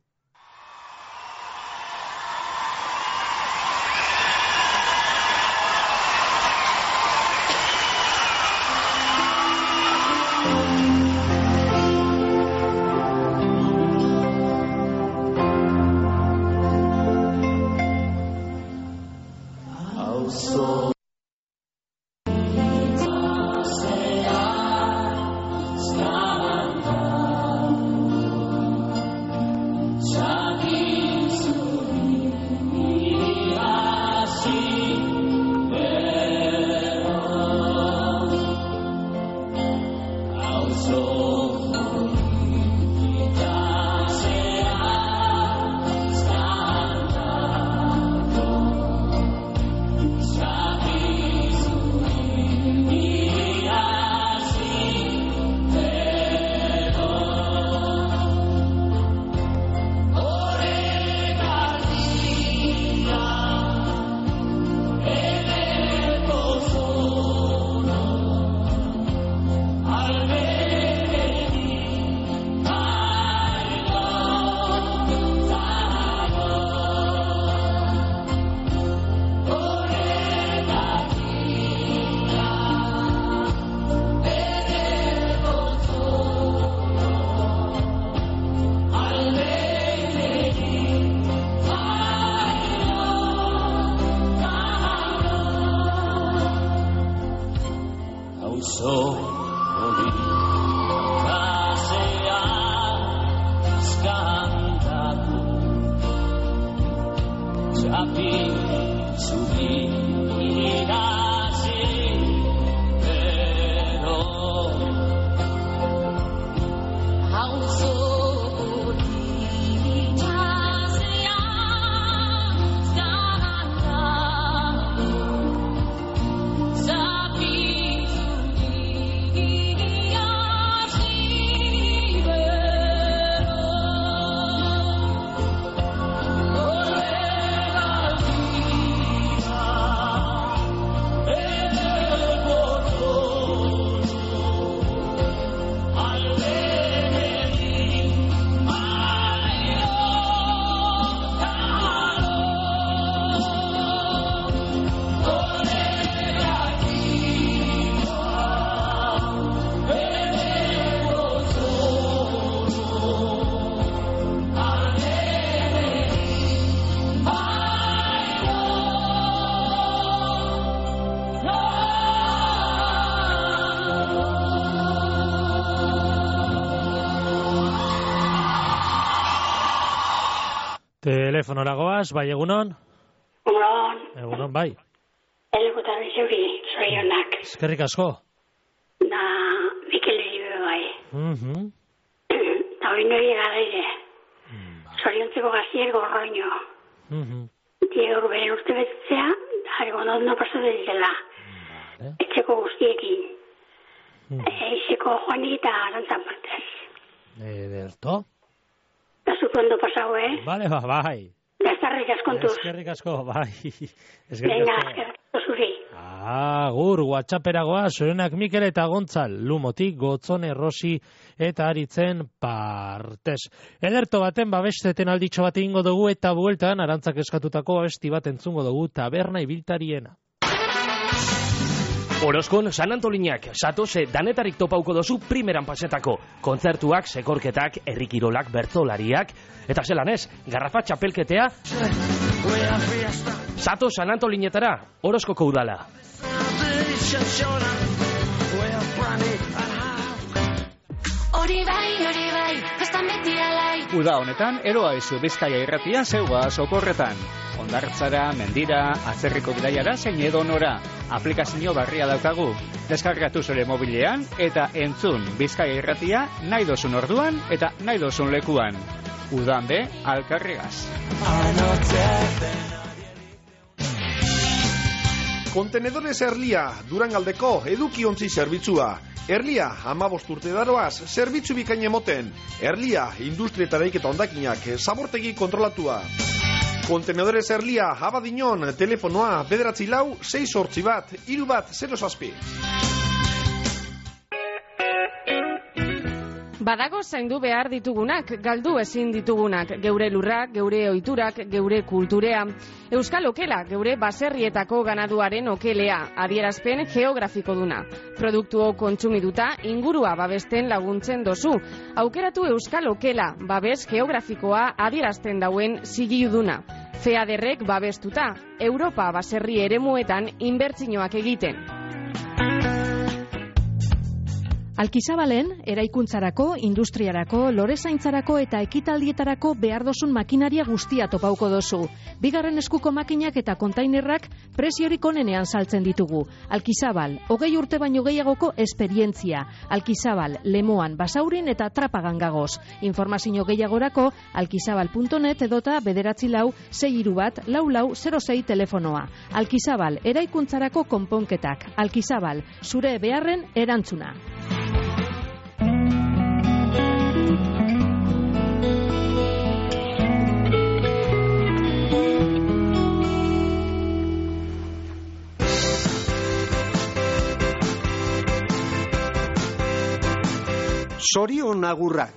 Telefonora goaz, bai egunon? Egunon, bai. Elekutan zeuri, zorionak. Eskerrik asko. Da, Mikel Eribe bai. Da hori nori garaire. Zoriontzeko gazier gorroño. Diego beren urte betzea, da egon ondo paso dela. Etxeko guztiekin. Eixeko joani eta arantzan partez. Ederto? Da zutu ondo pasau, Vale, bai. Da estarrik askontuz. Eskerrik asko, bai. Venga, eskerrik asko zuri. Agur, WhatsApperagoa, Zorionak Mikel eta Gontzal, Lumotik, Gotzone, Rosi eta Aritzen partez. Ederto baten babesteten alditxo bat egingo dugu eta bueltan arantzak eskatutako babesti bat entzungo dugu taberna ibiltariena. Orozkon San Antolinak, satose danetarik topauko dozu primeran pasetako. Kontzertuak, sekorketak, herrikirolak, bertzolariak, eta zelan ez, garrafa txapelketea. Sato San Antolinetara, Orozkoko udala. Hori bai, kostan beti alai. Uda honetan, eroa izu Bizkaia irratia zeua sokorretan. Hondartzara, mendira, atzerriko bidaiara zein edonora. Aplikazio barria daukagu. Deskargatu zure mobilean eta entzun Bizkaia irratia nahi dozun orduan eta nahi dozun lekuan. Udan be, alkarregaz. Kontenedores Erlia, Durangaldeko edukiontzi zerbitzua. Erlia, 15 urte daroaz, zerbitzu bikain emoten. Erlia, industrietareik eta ondakinak, zabortegi kontrolatua. Kontenedores Erlia, Abadiñon, telefonoa, 944-681-3107. Badago zaindu behar ditugunak, galdu ezin ditugunak, geure lurrak, geure ohiturak, geure kulturea. Euskal Okela, geure baserrietako ganaduaren okelea, adierazpen geografiko duna. Produktuo kontsumiduta, ingurua babesten laguntzen dozu. Aukeratu Euskal Okela, babes geografikoa adierazten dauen zigiluduna. FEADERrek babestuta, Europa baserri eremuetan inbertsioak egiten. Alkizabalen, eraikuntzarako, industriarako, lorezaintzarako eta ekitaldietarako behar dozun makinaria guztia topauko dozu. Bigarren eskuko makinak eta kontainerrak preziorik onenean saltzen ditugu. Alkizabal, 20 urte baino gehiagoko esperientzia. Alkizabal, Lemoan, Basaurin eta Trapagan gagoz. Informazio gehiagorako, alkizabal.net edota 944-631-4406 telefonoa. Alkizabal, eraikuntzarako konponketak. Alkizabal, zure beharren erantzuna. Zorion agurrak.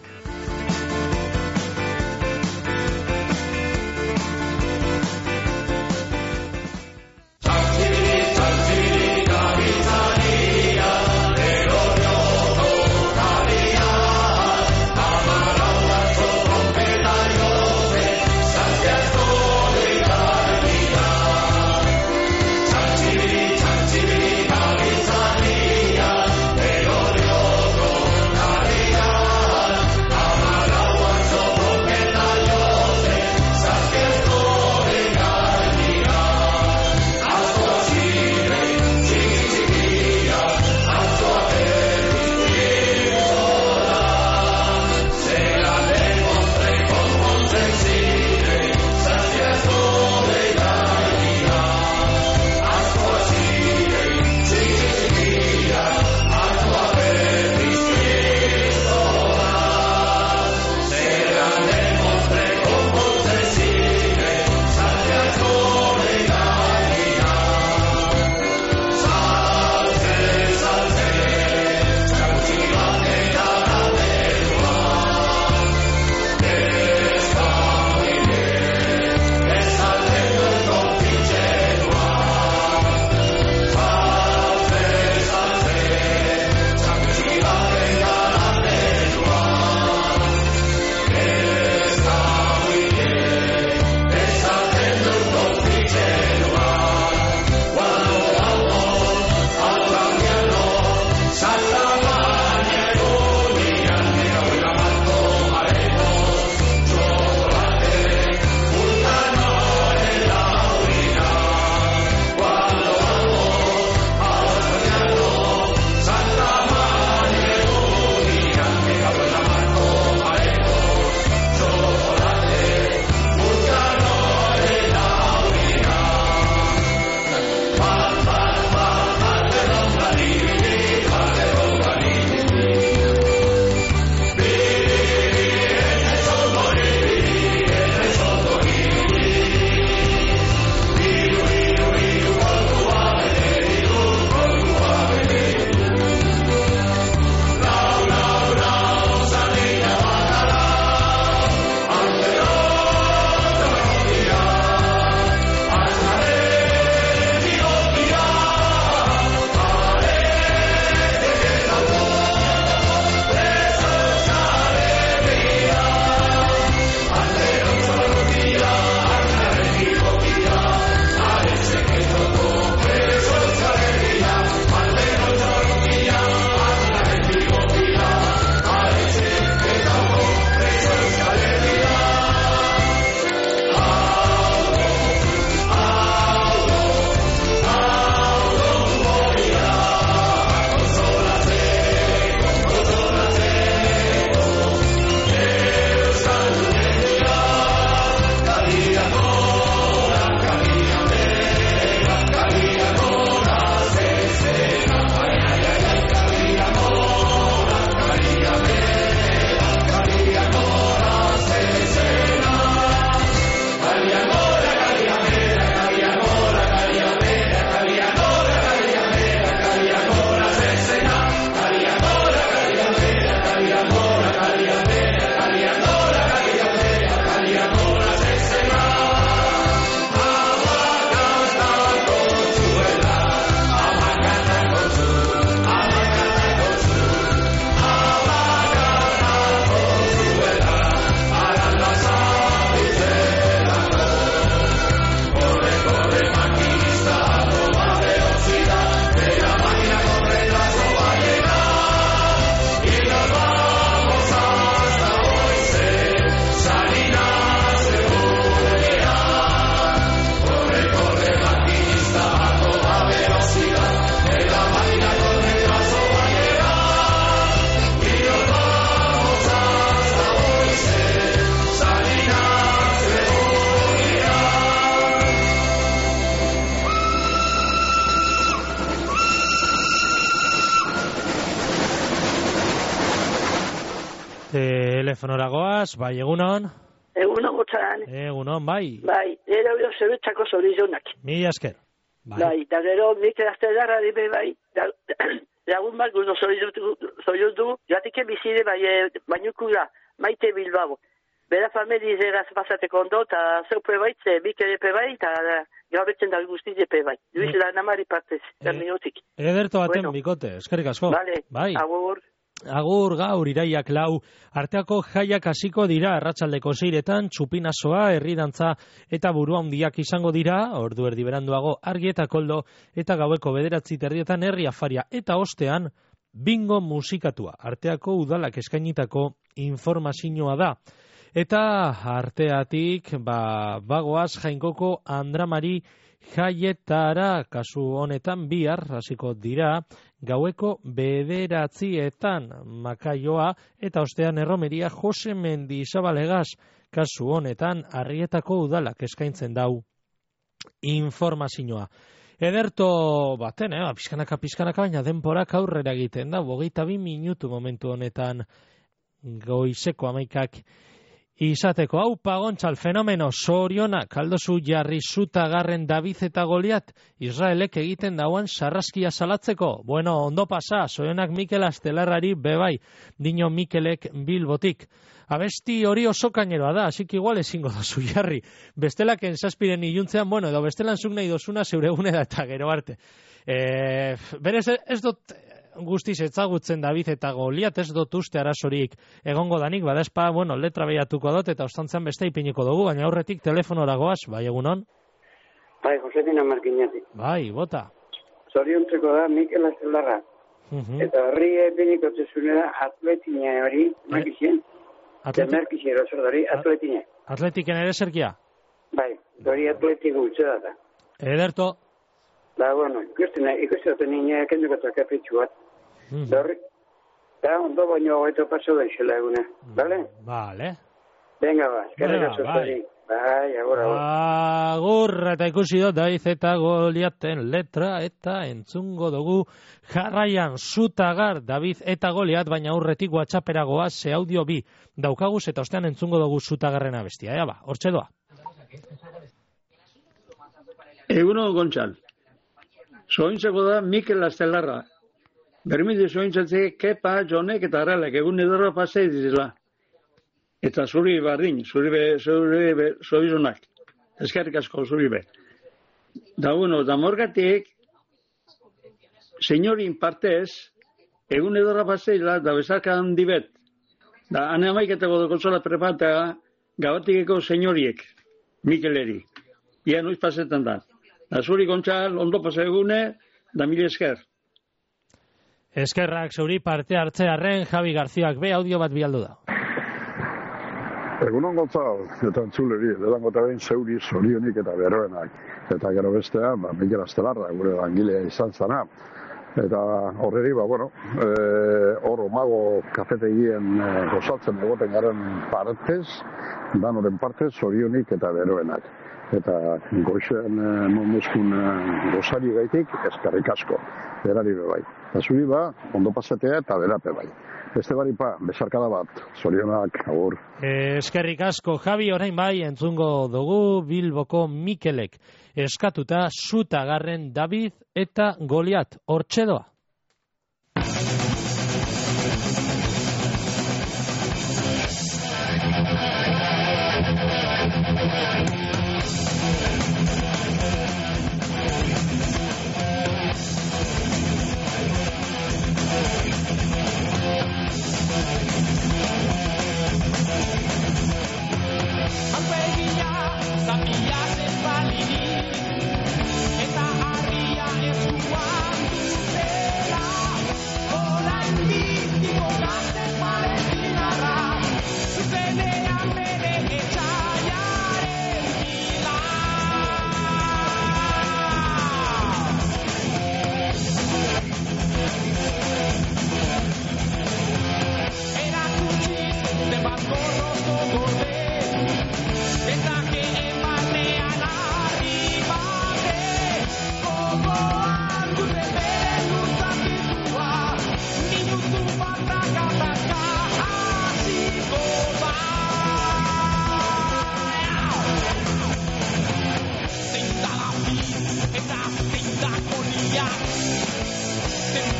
Telefonora goaz, bai, egunon? Egunon gotzan. Egunon, bai. Bai, ere hori zerbitzako zorizionak. Mila esker. Bai, da gero Mikel Astelarra dibe bai, lagun bat guzo zoriziotu, joatike bizide bai, bainukura, Maite Bilbao. Bera familiz eraz pasateko ondo, eta zeupe baitze, Mikel epe bai, eta gabetzen da guztiz epe bai. Luis Lanamari partez, terminotik. Ederto baten bikote, eskerrik asko. Vale, bai. Agur gaur iraiak 4, arteako jaiak hasiko dira arratsaldeko 6etan, txupinazoa, herridantza eta burua handiak izango dira, ordu erdi beranduago argi eta koldo, eta gaueko 9:30 herri afaria, eta ostean bingo musikatua, arteako udalak eskainitako informazioa da. Eta arteatik, bagoaz Jainkoko Andramari jaietara, kasu honetan bihar hasiko dira, gaueko 9:00 Makaioa, eta ostean erromeria Jose Mendizabalegaz, kasu honetan Arrietako udalak eskaintzen dau informazioa. Ederto baten, pizkanaka, baina denporak aurrera egiten da, 22 minutu momentu honetan goizeko 11:00 izateko. Hau Pagontzal fenomeno, zorionak, aldozu jarri Zutagarren David eta Goliat, Israelek egiten dauan sarraskia salatzeko. Bueno, ondo pasa, zorionak Mikel Astelarrari bebai, dino Mikelek Bilbotik. Abesti hori oso kaineroa da, asik igual ezingo dozu jarri. Bestelaken zazpiren iluntzean, bueno, edo bestelan zuk nahi dozuna zeure gune da eta gero arte. Berez ez dut guztiz etzagutzen David eta Goliat, ez dut uste arazorik egongo danik, badazpa, bueno, letra behiatuko dut eta ostantzean beste ipiniko dugu, baina aurretik telefonora goaz, bai egunon? Bai, Josefina Markinatik. Bai, bota. Zoriontzeko da Mikel Astelarra. Eta horri ipiniko zezunera atletina hori, makizien? Merkizien hori, atletina. Atletiken ere zerkia? Bai, hori atletiko utxe da. Ederto. Da, bueno, ikusten nina kenduko takapitxu bat. Da, ondo baino hogeto paso da izela egune. Bale? Bale. Venga, ba, eskerrik asko zari. Bai, agur. Agur, eta ikusi dut David eta Goliaten letra eta entzungo dugu jarraian Zutagar David eta Goliat, baina aurretik WhatsApperagoa ze audio bi daukaguz eta ostean entzungo dugu Zutagarrena bestia. Ea ba, hortxe doa. Eguno Gontzal. Sointzeko da Mikel Astelarra. Bermite sointzatzeke Kepa, Jonek eta Arralek egun edorra pasei dizela. Eta zuri bardin, zuri zoizunak. Eskerrik asko zuri be. Da bueno, da morgatik, senyorin partez, egun edorra paseila, da bezarka handi bet. Da ane amaiketako da konsola preparatea, gabatikeko senyoriek, Mikeleri. Ia noiz pasetan da. Zuri Gontzal, ondo pasa egune, da mila esker. Eskerrak zuri parte hartzearen Javi Garziak be audio bat bialdu da. Egunon Gontzal, eta entzuleri, ledango eta behin zeuri zorionik eta beroenak. Eta gero bestean, Mikel Astelarra, gure langilea izan zana. Eta horreri, hor omago kafetegien gozatzen egoten garen partez, danoren partez zorionik eta beroenak. Eta goixen monduzkun gozari gaitik eskerrik asko, berari bebai. Eta zuri ondo pasatea eta berape bai. Beste baripa, besarkada bat, zorionak, agur. Eskerrik asko, Javi, orain bai, entzungo dugu Bilboko Mikelek. Eskatuta Zutagarren David eta Goliat, hortxe doa. Eta harria ez duan dute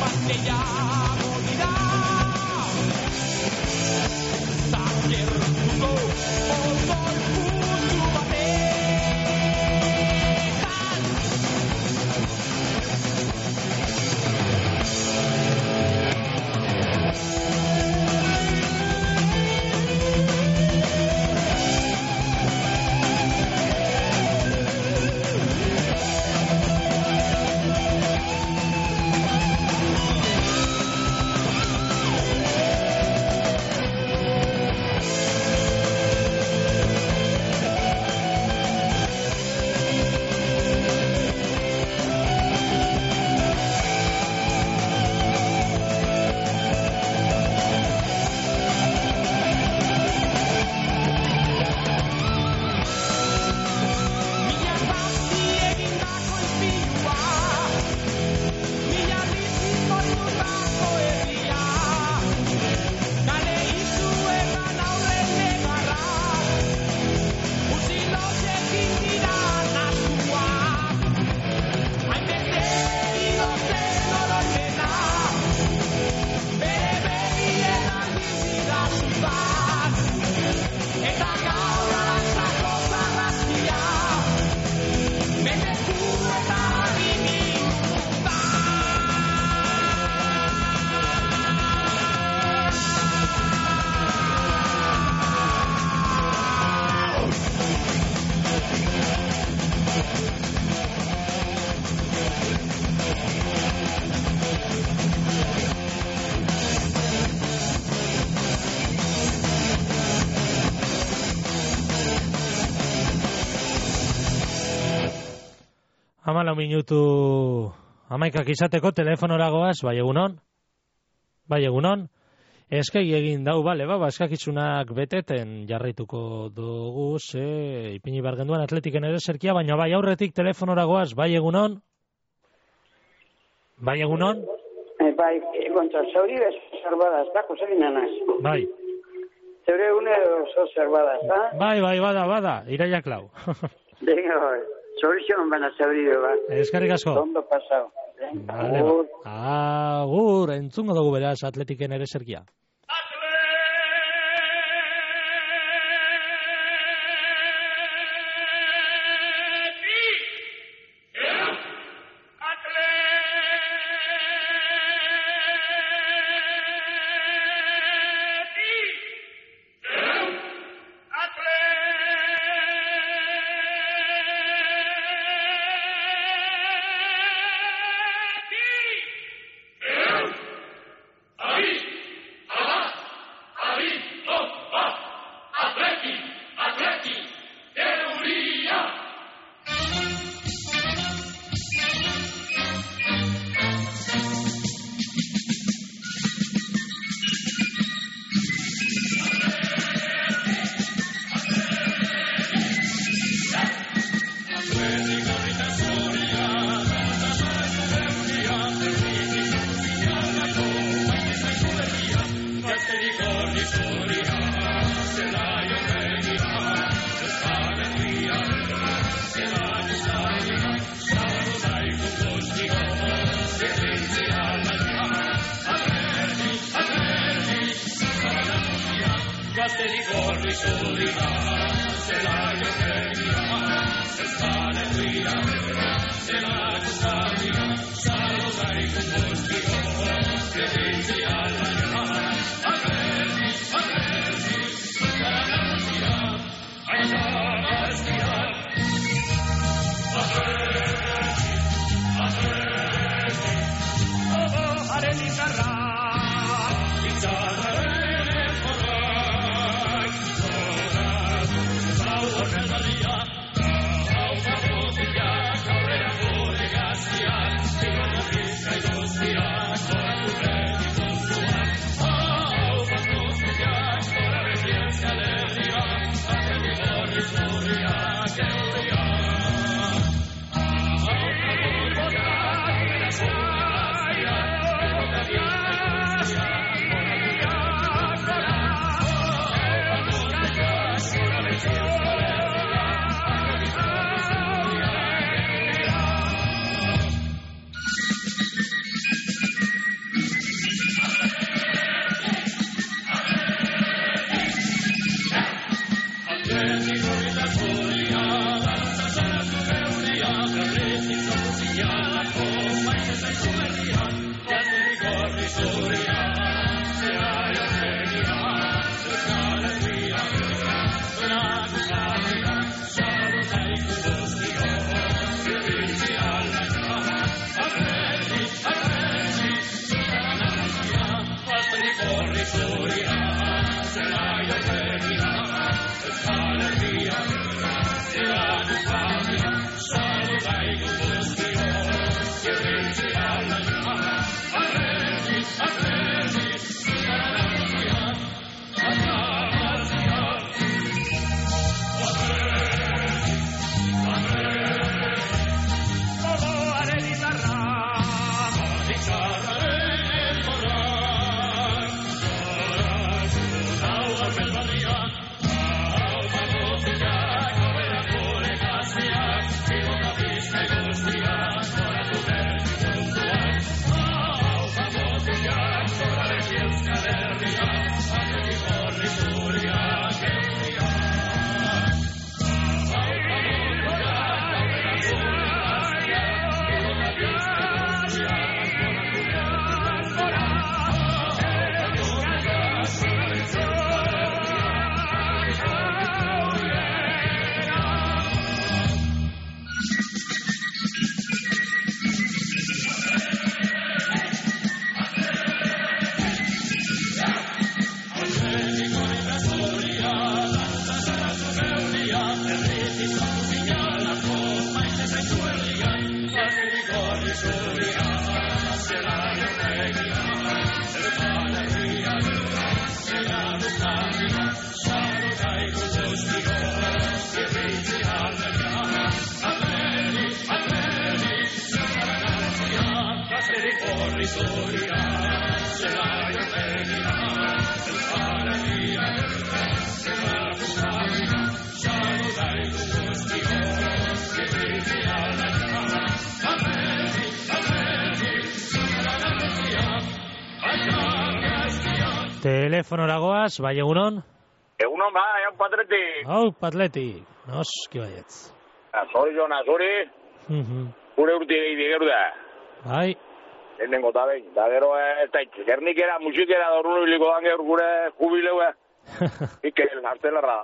Amalau minutu amaikak izateko telefonora goaz, bai egunon? Bai egunon? Eskei egin dau, bale, eskakizunak beteten jarraituko dugu, ipini bargenduan atletiken ere zerkia, baina bai aurretik telefonora goaz, bai egunon? Bai egunon? Bai, Gontzal, zauri zerbada, ez da, Jose Binanaz. Bai. Zeure une oso zerbada, ez da? Bai, bada, iraiak lau. Venga, bai. Solución van a zauri, ba. Eskerrik asko. Ondo pasao. Agur, entzungo dugu beraz atletiken ere zerkia. Telefonora goaz, bai egunon? Egunon, bai, hau patleti. Hau patleti, noski baietz. Zori jona, zori. Gure urti gehiago da. Bai. Lehenengo eta behin. Da gero, gernikera, musikera, dorun hiliko dan gero gure jubileue. Ikel, artelarra.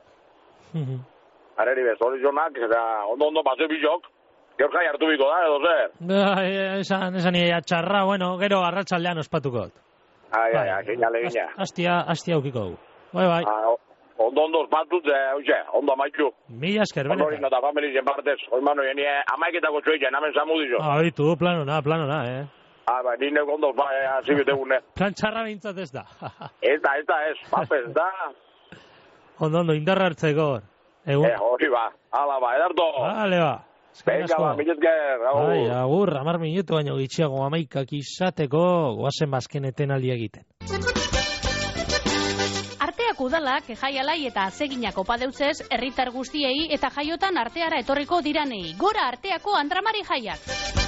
Areri be, zori jonak, eta ondo paseo bizok. Gero jai hartu biko da, edo zer? Esan txarra, bueno, gero arratsaldean ospatuko. Ai, gina. Astia aukiko. Bai. Ondo ospatut, ondo amaitu. Mila esker, benetan. Ondorino eta familien partez, oimano, amaiketako txoitzen, namen samudizo. Aitu, planona, Bai, nire ondo zibitegune. Plan txarra bintzat ez da. Ez papez da. Ondo, indarra hartzeko. Hori ba, ala ba, edarto. Vale, ba. Venga, ba, miletzker. Bai, agur, 10 minutu baino gitxiago 11 izateko, goazen bazkeneten aldi egiten. Arteak udalak, jaialai eta azeginak opadeutzez, herritar guztiei eta jaiotan arteara etorriko diranei. Gora arteako Andramari jaiak.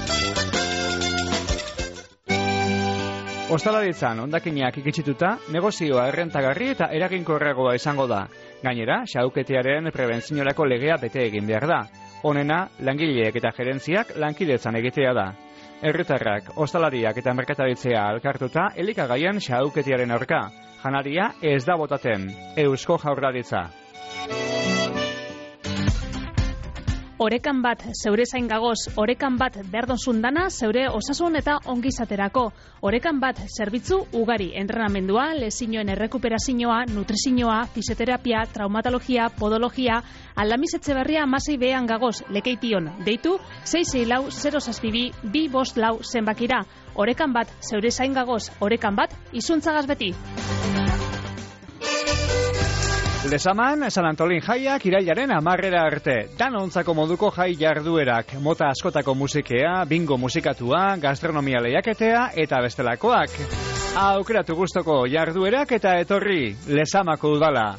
Ostalaritzan, hondakinak ikitsituta, negozioa errentagarri eta eraginkorragoa izango da. Gainera, xahuketearen prebentziorako legea bete egin behar da. Honena, langileek eta gerentziak lankidetzan egitea da. Herritarrak, ostalariak eta merkataritzea alkartuta elikagaien xahuketiaren aurka. Janaria ez da botaten. Eusko Jaurlaritza. Orekan bat zeure zain gagoz, orekan bat berdonzun dana zeure osasun eta ongizaterako. Orekan bat zerbitzu ugari, entrenamendua, lezinoen errekuperazioa, nutrizioa, fisioterapia, traumatologia, podologia, Aldamiz Etxeberria Masei behan gagoz, lekeition, deitu 664-062-254 zenbakira. Orekan bat zeure zain gagoz, orekan bat izuntzagaz beti. Lezaman, San Antolin jaiak irailaren 10 arte. Danontzako moduko jai jarduerak, mota askotako musikea, bingo musikatua, gastronomia lehiaketea eta bestelakoak. Aukeratu gustoko jarduerak eta etorri, Lezamako udala.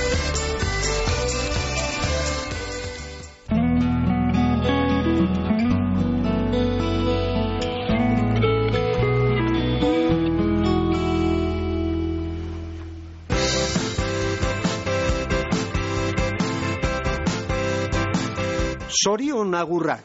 Zorion agurrak.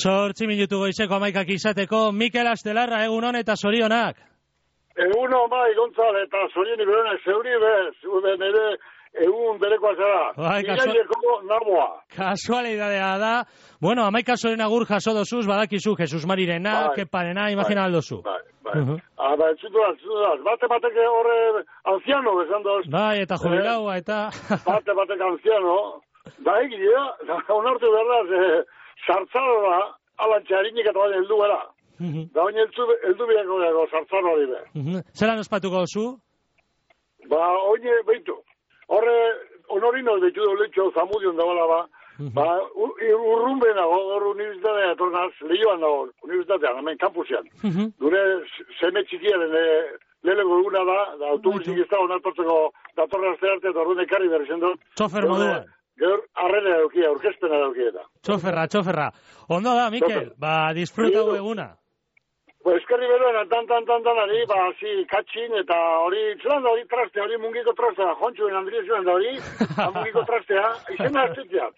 8 minutu goizeko 11 izateko, Mikel Astelarra, egunon eta zorionak. Egunon bai, Gontzal, eta zorionik berenak zeuri bez, nire egun berekoa zara. Iraileko namoa. Kasualidadea da. Bueno, 11 zoren agur jaso dozuz, badakizu, Jesus Marirena, Keparena, imagina aldozu. Bai. Txutudaz. Bate-bateke horre anciano, bezan doz. Bai, eta jubilaua, eta... Bate-bateke anciano. Da egitea, onartu berdaz, sartzarora, alantxarinik eta baina heldu gara. Da baina heldu biako sartzaro hori be. Zeran ospatuko zu? Ba, oine, behitu. Horre, honorino behitu du letxo zamudion dagoela ba. Ba, urrunben dago, hor universitatea etornaz, lehioan dago, universitatean, hemen kampusean. Dure seme txikiaren leheko duguna da autobusik ez dago nartortzeko datorra azte arte eta orduan ekarri berri zendot. Txofer moduan. Gero, arrena daukia, orkestena daukia eta. Txoferra. Ondo da, Mikel, ba, disfrutau eguna. Ba, eskerri beroen, tan, ari, ba, zi, katxin, eta hori, zelan da hori trastea, hori mungiko trastea, Jontxuen Andriezuen da hori, mungiko trastea, izena hartzitzeat.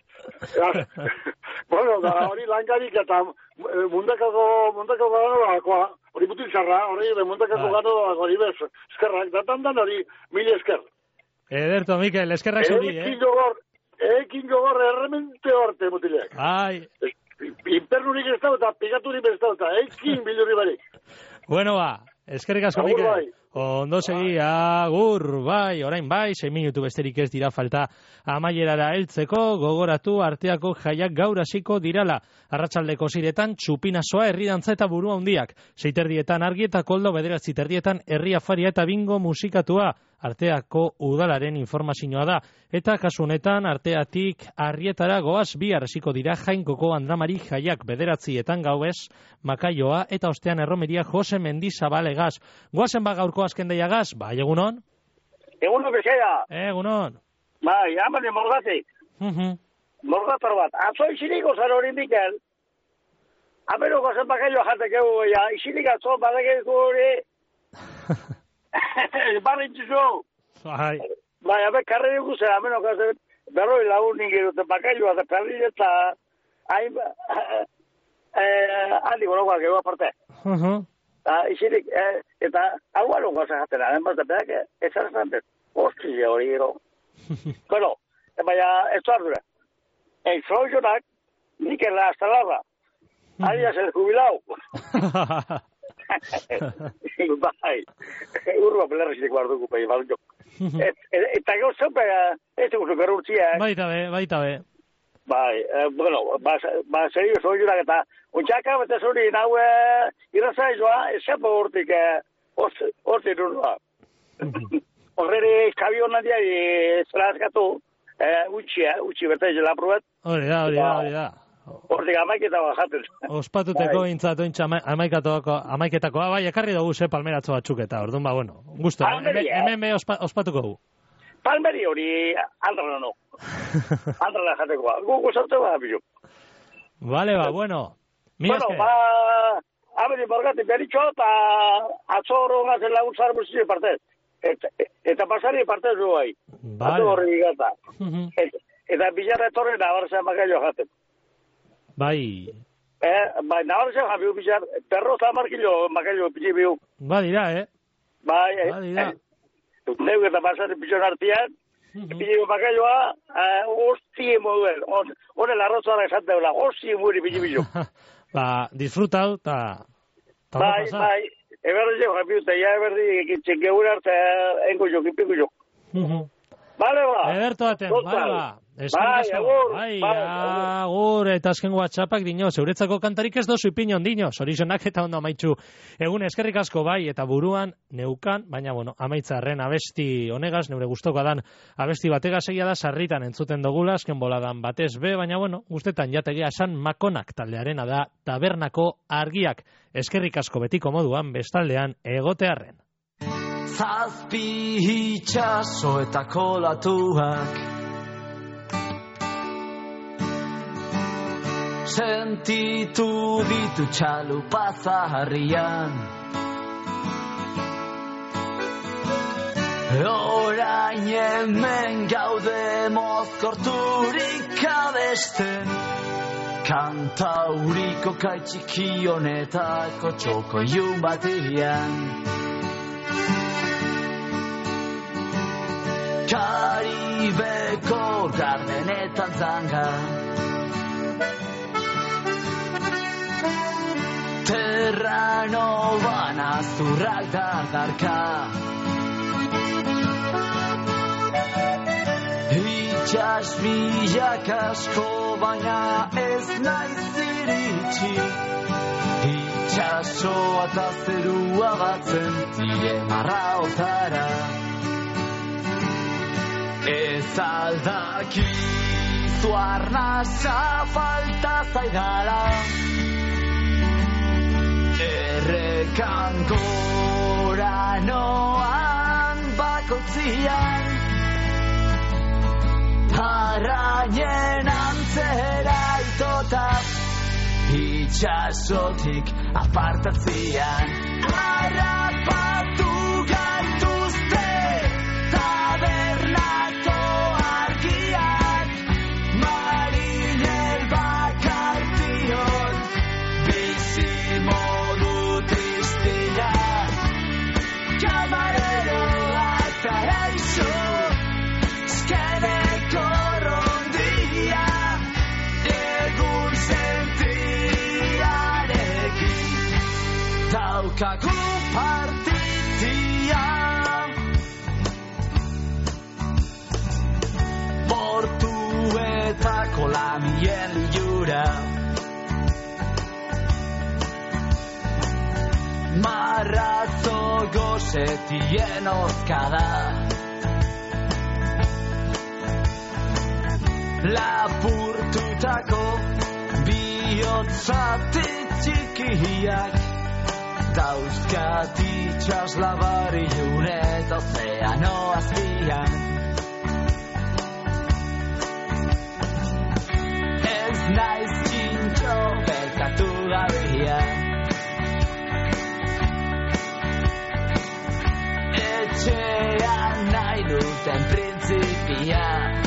Bueno, da hori langarik eta mundakako ganoakoa, hori mutil zarra, hori mundakako ganoakoa, hori bez, eskerrak, tan hori, mili esker. Ederto, Mikel, eskerrak zuri, Ekin gogor erremente horte, mutilek. Ai. Impernurik ez da, eta pigaturik ez da, ekin bildurri barik. Bueno, ba, eskerrik asko, Mikel. Bai. Ondo segi, agur, bai, orain bai, 6 minutu besterik ez dira falta amaierara heltzeko, gogoratu arteako jaiak gaur hasiko dirala. Arratsaldeko ziretan, txupinazoa, herridantza eta burua handiak. 6 argi eta koldo, 9 herri afaria eta bingo musikatua. Arteako udalaren informazioa da. Eta kasu honetan, arteatik Arrietara goaz bihar hasiko dira Jainkoko Andramari jaiak 9 gauez, Makaioa eta ostean erromeria Jose Mendizabalegaz. Goazen ba gaurko azken deiagaz, bai, egunon? Egunon bezea. Egunon. Bai, hamane morgatik. Morgator bat. Atzo iziliko zara hori, Mikel. Hamero goazen Makaioa jateko, izilik atzo badakeko hori... Barrintzuzo. Bai, abe, karre dugu zera, ameno, berroi lagun ningeruten bakailua, eta perri eta handi gorokoak egu aparte. Izirik, eta agualo goza jatena, además de pedak, ezan zanten, hostia hori gero. Bueno, baina, ez ardura. Zoizonak, Mikel Astelarra, arias el jubilao. Bai, urroa pelerrezik barduko pai, baldo. Eta gau zaupe, ez dugu berrurtzia. Baita be. Bai, bueno, ba serio zoiurak eta untxaka bete zuri naue irrazaizoa, esapo hortik hortik urroa. Horreri kabion nadia zera azkatu, utxi bete zela probat. Hori da. Hortik amaiketa bajaten. Ospatuteko intzatu amaiketakoa, bai, ekarri dugu palmeratzo batzuk eta, orduan, ba, bueno, gusto, hemen be ospatuko dugu. Palmeri hori aldrana no. Aldrana jatekoa. Gugu zautu ba, bizu. Vale, ba, bueno. Bueno, ba, aberi borgati beritxo eta atzoro gazen laguntzar busitze partez. Eta pasari partez du bai. Vale. Horri gata. Eta bilarra etorren abarza Makaio jaten. Bai. Bai, nabarza jabiu bilar, perro eta markilo Makaio pizibiu. Ba dira, Bai, Neu eta pasari pizon artian, pizibiu Makaioa, hostie moduen, hone larrotzara esan deula, hostie muri pizibiu. Ba, disfrutau, eta... Bai, eberri zeu jabiu, eta ya eberri txengeure arte engo jo, kipiko jo. Bale ba. Ederto aten, bale ba. Bai, agur, eta azken WhatsAppak dino, zeuretzako kantarik ez dozu ipinon dino, zorizonak eta ondo amaitzu. Egun eskerrik asko bai, eta buruan neukan, baina bueno, amaitzarren abesti honegaz, neure gustoko dan abesti batega segia da, sarritan entzuten dugula, azken boladan batez be, baina bueno, guztetan jategia esan Makonak taldearena da tabernako argiak. Eskerrik asko betiko moduan, bestaldean egotearren. Zazpi itxaso eta kolatuak sentitu ditu txalupazarrian orain hemen gaude mozkorturik abesten Kantauriko kaitxiki honetako txoko ilun batean Karibeko gardenetan zanga Terrano bana zurrak dardarka Itxas bilak asko baina ez naiz iritsi Itxasoa eta zerua batzen dire marraotara Ez aldakizu arnasa falta zaidala Errekan gora noan bakotzian Arrainen antzera itota Itxasotik apartatzian Arrapatu gaituzte tabernako argiak Marinel bakartion bizi modu tristila Kamareroak paraixo Eskeneko rondia egun sentiarekin daukagu partitia Portuetako lamien jura Marrazo gozetien ozkada Lapurtutako bihotzate txikiak Dauzkat itxas labarilun eta ozeano azpian Ez naiz txintxo bekatu gabea Etxean nahi duten printzipia